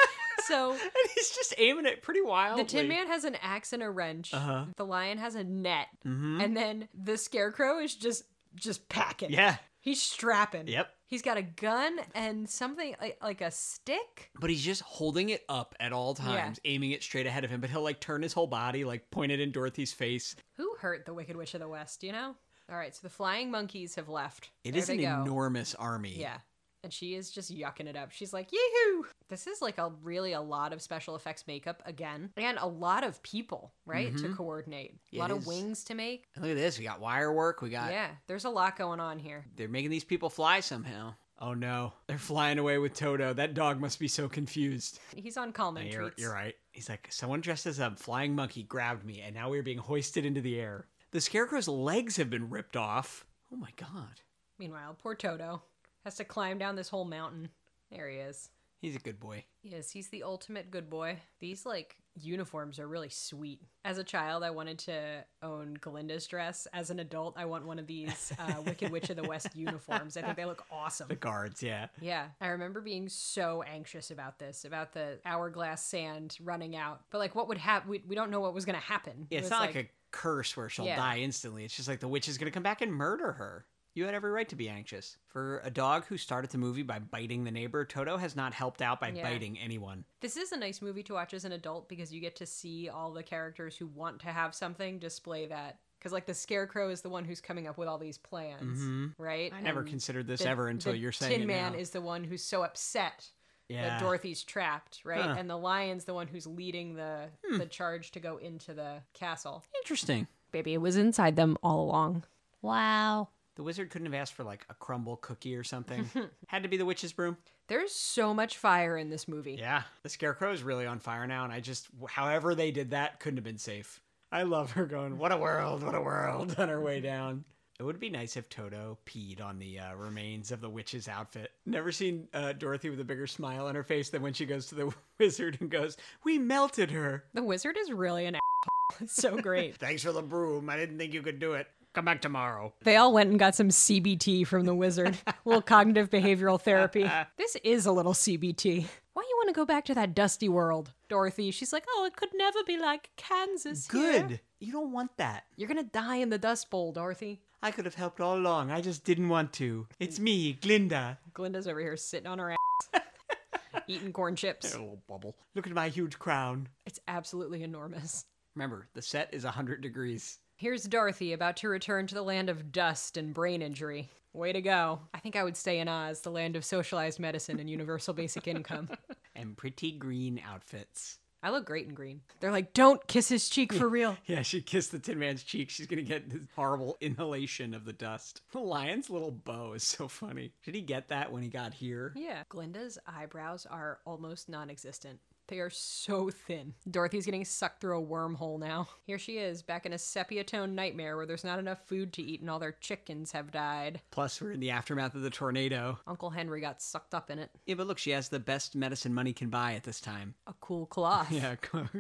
Speaker 2: So
Speaker 1: And he's just aiming it pretty wildly.
Speaker 2: the Tin Man has an axe and a wrench.
Speaker 1: Uh-huh.
Speaker 2: The lion has a net. And then the scarecrow is just packing.
Speaker 1: Yeah.
Speaker 2: He's strapping.
Speaker 1: Yep.
Speaker 2: He's got a gun and something like a stick.
Speaker 1: But he's just holding it up at all times, aiming it straight ahead of him. But he'll like turn his whole body, like point it in Dorothy's face.
Speaker 2: Who hurt the Wicked Witch of the West, you know? All right, so the flying monkeys have left.
Speaker 1: It
Speaker 2: There
Speaker 1: is an
Speaker 2: they go.
Speaker 1: enormous army.
Speaker 2: Yeah. And she is just yucking it up. She's like, yoo-hoo! This is like a lot of special effects makeup again. And a lot of people, right? To coordinate. A lot of
Speaker 1: is.
Speaker 2: wings to make.
Speaker 1: And look at this. We got wire work. We got.
Speaker 2: Yeah, there's a lot going on here.
Speaker 1: They're making these people fly somehow. Oh no. They're flying away with Toto. That dog must be so confused.
Speaker 2: He's on calming
Speaker 1: You're
Speaker 2: treats.
Speaker 1: right. He's like, someone dressed as a flying monkey grabbed me, and now we're being hoisted into the air. The scarecrow's legs have been ripped off. Oh my god.
Speaker 2: Meanwhile, poor Toto has to climb down this whole mountain. There he is.
Speaker 1: He's a good boy.
Speaker 2: Yes, he's the ultimate good boy. These, like, uniforms are really sweet. As a child, I wanted to own Glinda's dress. As an adult, I want one of these Wicked Witch of the West uniforms. I think they look awesome.
Speaker 1: The guards, yeah.
Speaker 2: Yeah, I remember being so anxious about this, about the hourglass sand running out. But, like, what would happen? We don't know what was going to happen.
Speaker 1: Yeah, it's not like a curse where she'll
Speaker 2: Yeah.
Speaker 1: die instantly. It's just like the witch is going to come back and murder her. You had every right to be anxious. For a dog who started the movie by biting the neighbor, Toto has not helped out by
Speaker 2: Yeah.
Speaker 1: biting anyone.
Speaker 2: This is a nice movie to watch as an adult because you get to see all the characters who want to have something display that. Because, like, the Scarecrow is the one who's coming up with all these plans, right?
Speaker 1: I never
Speaker 2: And
Speaker 1: considered this
Speaker 2: the-
Speaker 1: ever until
Speaker 2: the
Speaker 1: you're saying
Speaker 2: Tin
Speaker 1: it
Speaker 2: Man
Speaker 1: now.
Speaker 2: is the one who's so upset
Speaker 1: Yeah.
Speaker 2: that Dorothy's trapped, right?
Speaker 1: Huh.
Speaker 2: And the lion's the one who's leading the charge to go into the castle.
Speaker 1: Interesting.
Speaker 2: Baby, it was inside them all along. Wow.
Speaker 1: The wizard couldn't have asked for like a crumble cookie or something. Had to be the witch's broom.
Speaker 2: There's so much fire in this movie.
Speaker 1: Yeah. The scarecrow is really on fire now, and I just, however they did that, couldn't have been safe. I love her going, what a world, on her way down. It would be nice if Toto peed on the remains of the witch's outfit. Never seen Dorothy with a bigger smile on her face than when she goes to the wizard and goes, we melted her.
Speaker 2: The wizard is really an asshole. It's so great.
Speaker 1: Thanks for the broom. I didn't think you could do it. Come back tomorrow.
Speaker 2: They all went and got some CBT from the wizard. A little cognitive behavioral therapy. This is a little CBT. Why you want to go back to that dusty world? Dorothy, she's like, oh, it could never be like Kansas here."
Speaker 1: Good. You don't want that.
Speaker 2: You're going to die in the Dust Bowl, Dorothy.
Speaker 1: I could have helped all along. I just didn't want to. It's me, Glinda.
Speaker 2: Glinda's over here sitting on her ass, eating corn chips.
Speaker 1: A little bubble. Look at my huge crown.
Speaker 2: It's absolutely enormous.
Speaker 1: Remember, the set is 100 degrees.
Speaker 2: Here's Dorothy about to return to the land of dust and brain injury. Way to go. I think I would stay in Oz, the land of socialized medicine and universal basic income.
Speaker 1: And pretty green outfits.
Speaker 2: I look great in green. They're like, don't kiss his cheek for real.
Speaker 1: Yeah, she kissed the Tin Man's cheek. She's going to get this horrible inhalation of the dust. The lion's little bow is so funny. Did he get that when he got here?
Speaker 2: Yeah. Glinda's eyebrows are almost non-existent. They are so thin. Dorothy's getting sucked through a wormhole now. Here she is, back in a sepia-tone nightmare where there's not enough food to eat and all their chickens have died.
Speaker 1: Plus, we're in the aftermath of the tornado.
Speaker 2: Uncle Henry got sucked up in it.
Speaker 1: Yeah, but look, she has the best medicine money can buy at this time.
Speaker 2: A cool cloth.
Speaker 1: Yeah,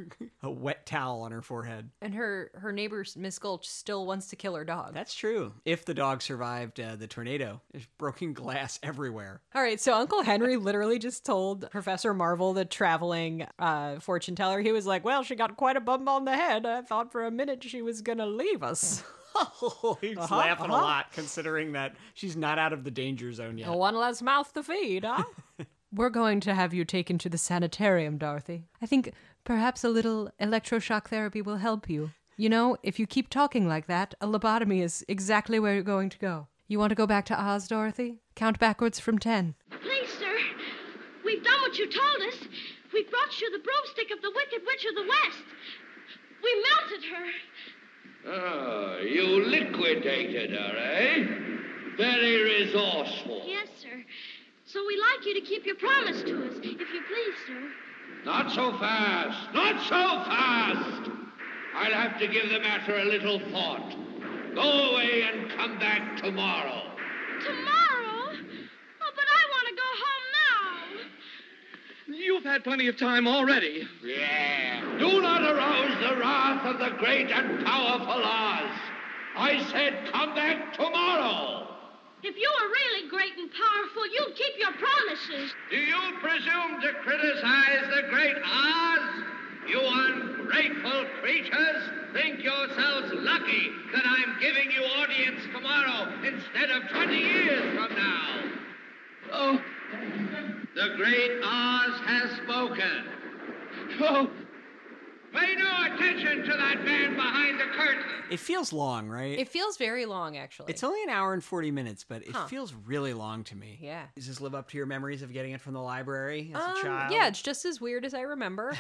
Speaker 1: a wet towel on her forehead.
Speaker 2: And her neighbor, Miss Gulch, still wants to kill her dog.
Speaker 1: That's true. If the dog survived the tornado, there's broken glass everywhere.
Speaker 2: All right, so Uncle Henry literally just told Professor Marvel, the traveling fortune teller, he was like, well, she got quite a bump on the head. I thought for a minute she was going to leave us.
Speaker 1: He's laughing a lot, considering that she's not out of the danger zone yet.
Speaker 2: One less mouth to feed, huh? We're going to have you taken to the sanitarium, Dorothy. I think perhaps a little electroshock therapy will help you. You know, if you keep talking like that, a lobotomy is exactly where you're going to go. You want to go back to Oz, Dorothy? Count backwards from 10.
Speaker 3: Please, sir, we've done what you told us. We brought you the broomstick of the Wicked Witch of the West. We melted her.
Speaker 4: Ah, you liquidated her, eh? Very resourceful.
Speaker 3: Yes, sir. So we'd like you to keep your promise to us, if you please, sir.
Speaker 4: Not so fast. Not so fast. I'll have to give the matter a little thought. Go away and come back tomorrow.
Speaker 3: Tomorrow? Oh, but I want to go home now.
Speaker 5: You've had plenty of time already.
Speaker 4: Yeah. Do not arouse the wrath of the great and powerful Oz. I said come back tomorrow.
Speaker 3: If you were really great and powerful, you'd keep your promises.
Speaker 4: Do you presume to criticize the great Oz? You ungrateful creatures! Think yourselves lucky that I'm giving you audience tomorrow instead of 20 years from now.
Speaker 5: Oh,
Speaker 4: The great Oz has spoken.
Speaker 5: oh,
Speaker 4: Pay no attention to that man behind the curtain.
Speaker 1: It feels long, right?
Speaker 2: It feels very long, actually.
Speaker 1: It's only an hour and 40 minutes, but it feels really long to me.
Speaker 2: Yeah.
Speaker 1: Does this live up to your memories of getting it from the library as a child?
Speaker 2: Yeah, it's just as weird as I remember.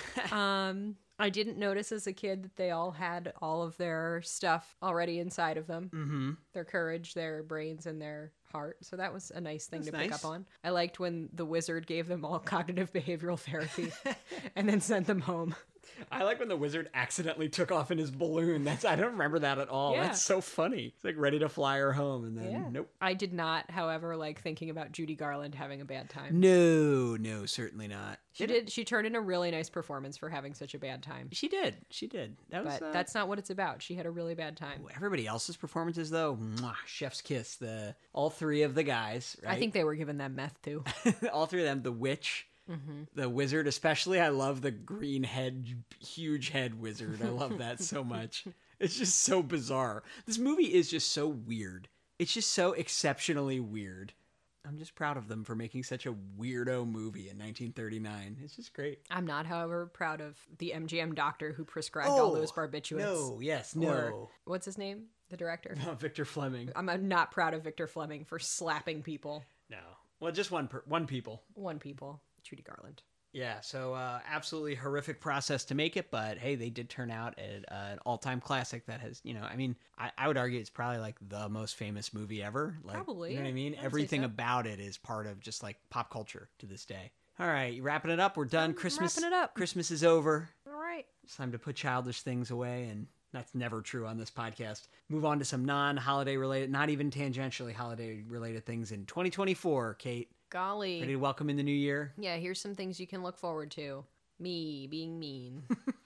Speaker 2: I didn't notice as a kid that they all had all of their stuff already inside of them.
Speaker 1: Mm-hmm.
Speaker 2: Their courage, their brains, and their heart. So that was a nice thing
Speaker 1: That's
Speaker 2: to pick
Speaker 1: nice.
Speaker 2: up on. I liked when the wizard gave them all cognitive behavioral therapy and then sent them home.
Speaker 1: I like when the wizard accidentally took off in his balloon. I don't remember that at all.
Speaker 2: Yeah.
Speaker 1: That's so funny. It's like ready to fly her home, and then nope.
Speaker 2: I did not, however, like thinking about Judy Garland having a bad time.
Speaker 1: No, certainly not.
Speaker 2: She turned in a really nice performance for having such a bad time.
Speaker 1: She did. That was.
Speaker 2: But that's not what it's about. She had a really bad time.
Speaker 1: Everybody else's performances, though, mwah, chef's kiss. All three of the guys. Right?
Speaker 2: I think they were giving them meth too.
Speaker 1: all three of them. The witch. The wizard, especially. I love the green head, huge head wizard. I love that so much. It's just so bizarre. This movie is just so weird. It's just so exceptionally weird. I'm just proud of them for making such a weirdo movie in 1939. It's just great.
Speaker 2: I'm not, however, proud of the MGM doctor who prescribed all those barbiturates.
Speaker 1: No.
Speaker 2: Or, what's his name? The director?
Speaker 1: Victor Fleming.
Speaker 2: I'm not proud of Victor Fleming for slapping people.
Speaker 1: No. Well, just one people.
Speaker 2: One people. Judy Garland.
Speaker 1: Yeah, so absolutely horrific process to make it, but hey, they did turn out an all-time classic that has, I would argue it's probably like the most famous movie ever. Like,
Speaker 2: Probably,
Speaker 1: You know what I
Speaker 2: yeah.
Speaker 1: mean?
Speaker 2: I would say
Speaker 1: Everything
Speaker 2: so.
Speaker 1: about it is part of just like pop culture to this day. All right, you wrapping it up? We're done. Christmas.
Speaker 2: wrapping it up.
Speaker 1: Christmas is over.
Speaker 2: All right.
Speaker 1: It's time to put childish things away, and that's never true on this podcast. Move on to some non-holiday related, not even tangentially holiday related things in 2024, Kate.
Speaker 2: Golly.
Speaker 1: Ready to welcome in the new year?
Speaker 2: Yeah, here's some things you can look forward to. Me being mean.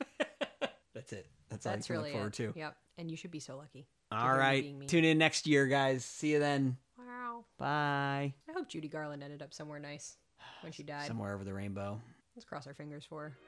Speaker 1: That's it. That's all you
Speaker 2: That's
Speaker 1: can
Speaker 2: really
Speaker 1: look forward
Speaker 2: it.
Speaker 1: to.
Speaker 2: Yep. And you should be so lucky. to
Speaker 1: All
Speaker 2: hear me
Speaker 1: right.
Speaker 2: being mean.
Speaker 1: Tune in next year, guys. See you then.
Speaker 2: Wow.
Speaker 1: Bye.
Speaker 2: I hope Judy Garland ended up somewhere nice when she died.
Speaker 1: Somewhere over the rainbow.
Speaker 2: Let's cross our fingers for her.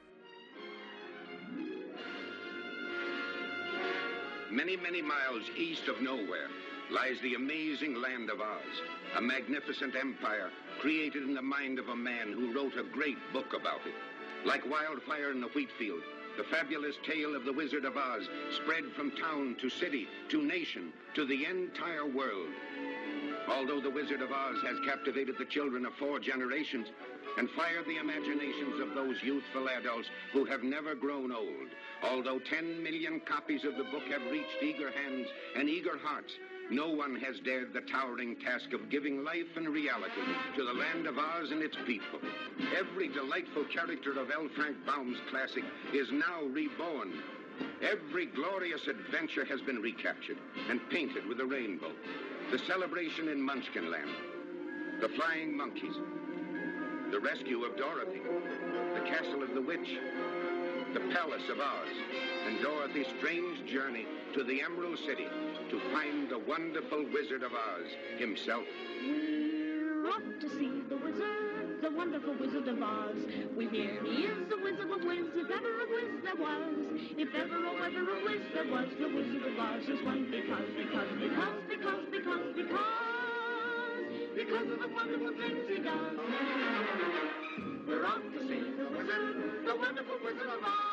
Speaker 6: Many, many miles east of nowhere lies the amazing land of Oz, a magnificent empire created in the mind of a man who wrote a great book about it. Like wildfire in the wheat field, the fabulous tale of the Wizard of Oz spread from town to city to nation to the entire world. Although the Wizard of Oz has captivated the children of 4 generations and fired the imaginations of those youthful adults who have never grown old, although 10 million copies of the book have reached eager hands and eager hearts, no one has dared the towering task of giving life and reality to the land of Oz and its people. Every delightful character of L. Frank Baum's classic is now reborn. Every glorious adventure has been recaptured and painted with a rainbow. The celebration in Munchkinland, the flying monkeys, the rescue of Dorothy, the castle of the witch, the palace of Oz, and Dorothy's strange journey to the Emerald City to find the wonderful Wizard of Oz himself.
Speaker 3: We're off to see the wizard, the wonderful Wizard of Oz. We hear he is the Wizard of Wiz, if ever a whiz there was. If ever a whiz there was, the Wizard of Oz is one because of the wonderful things he does. We're off to see the wizard, the wonderful Wizard of Oz.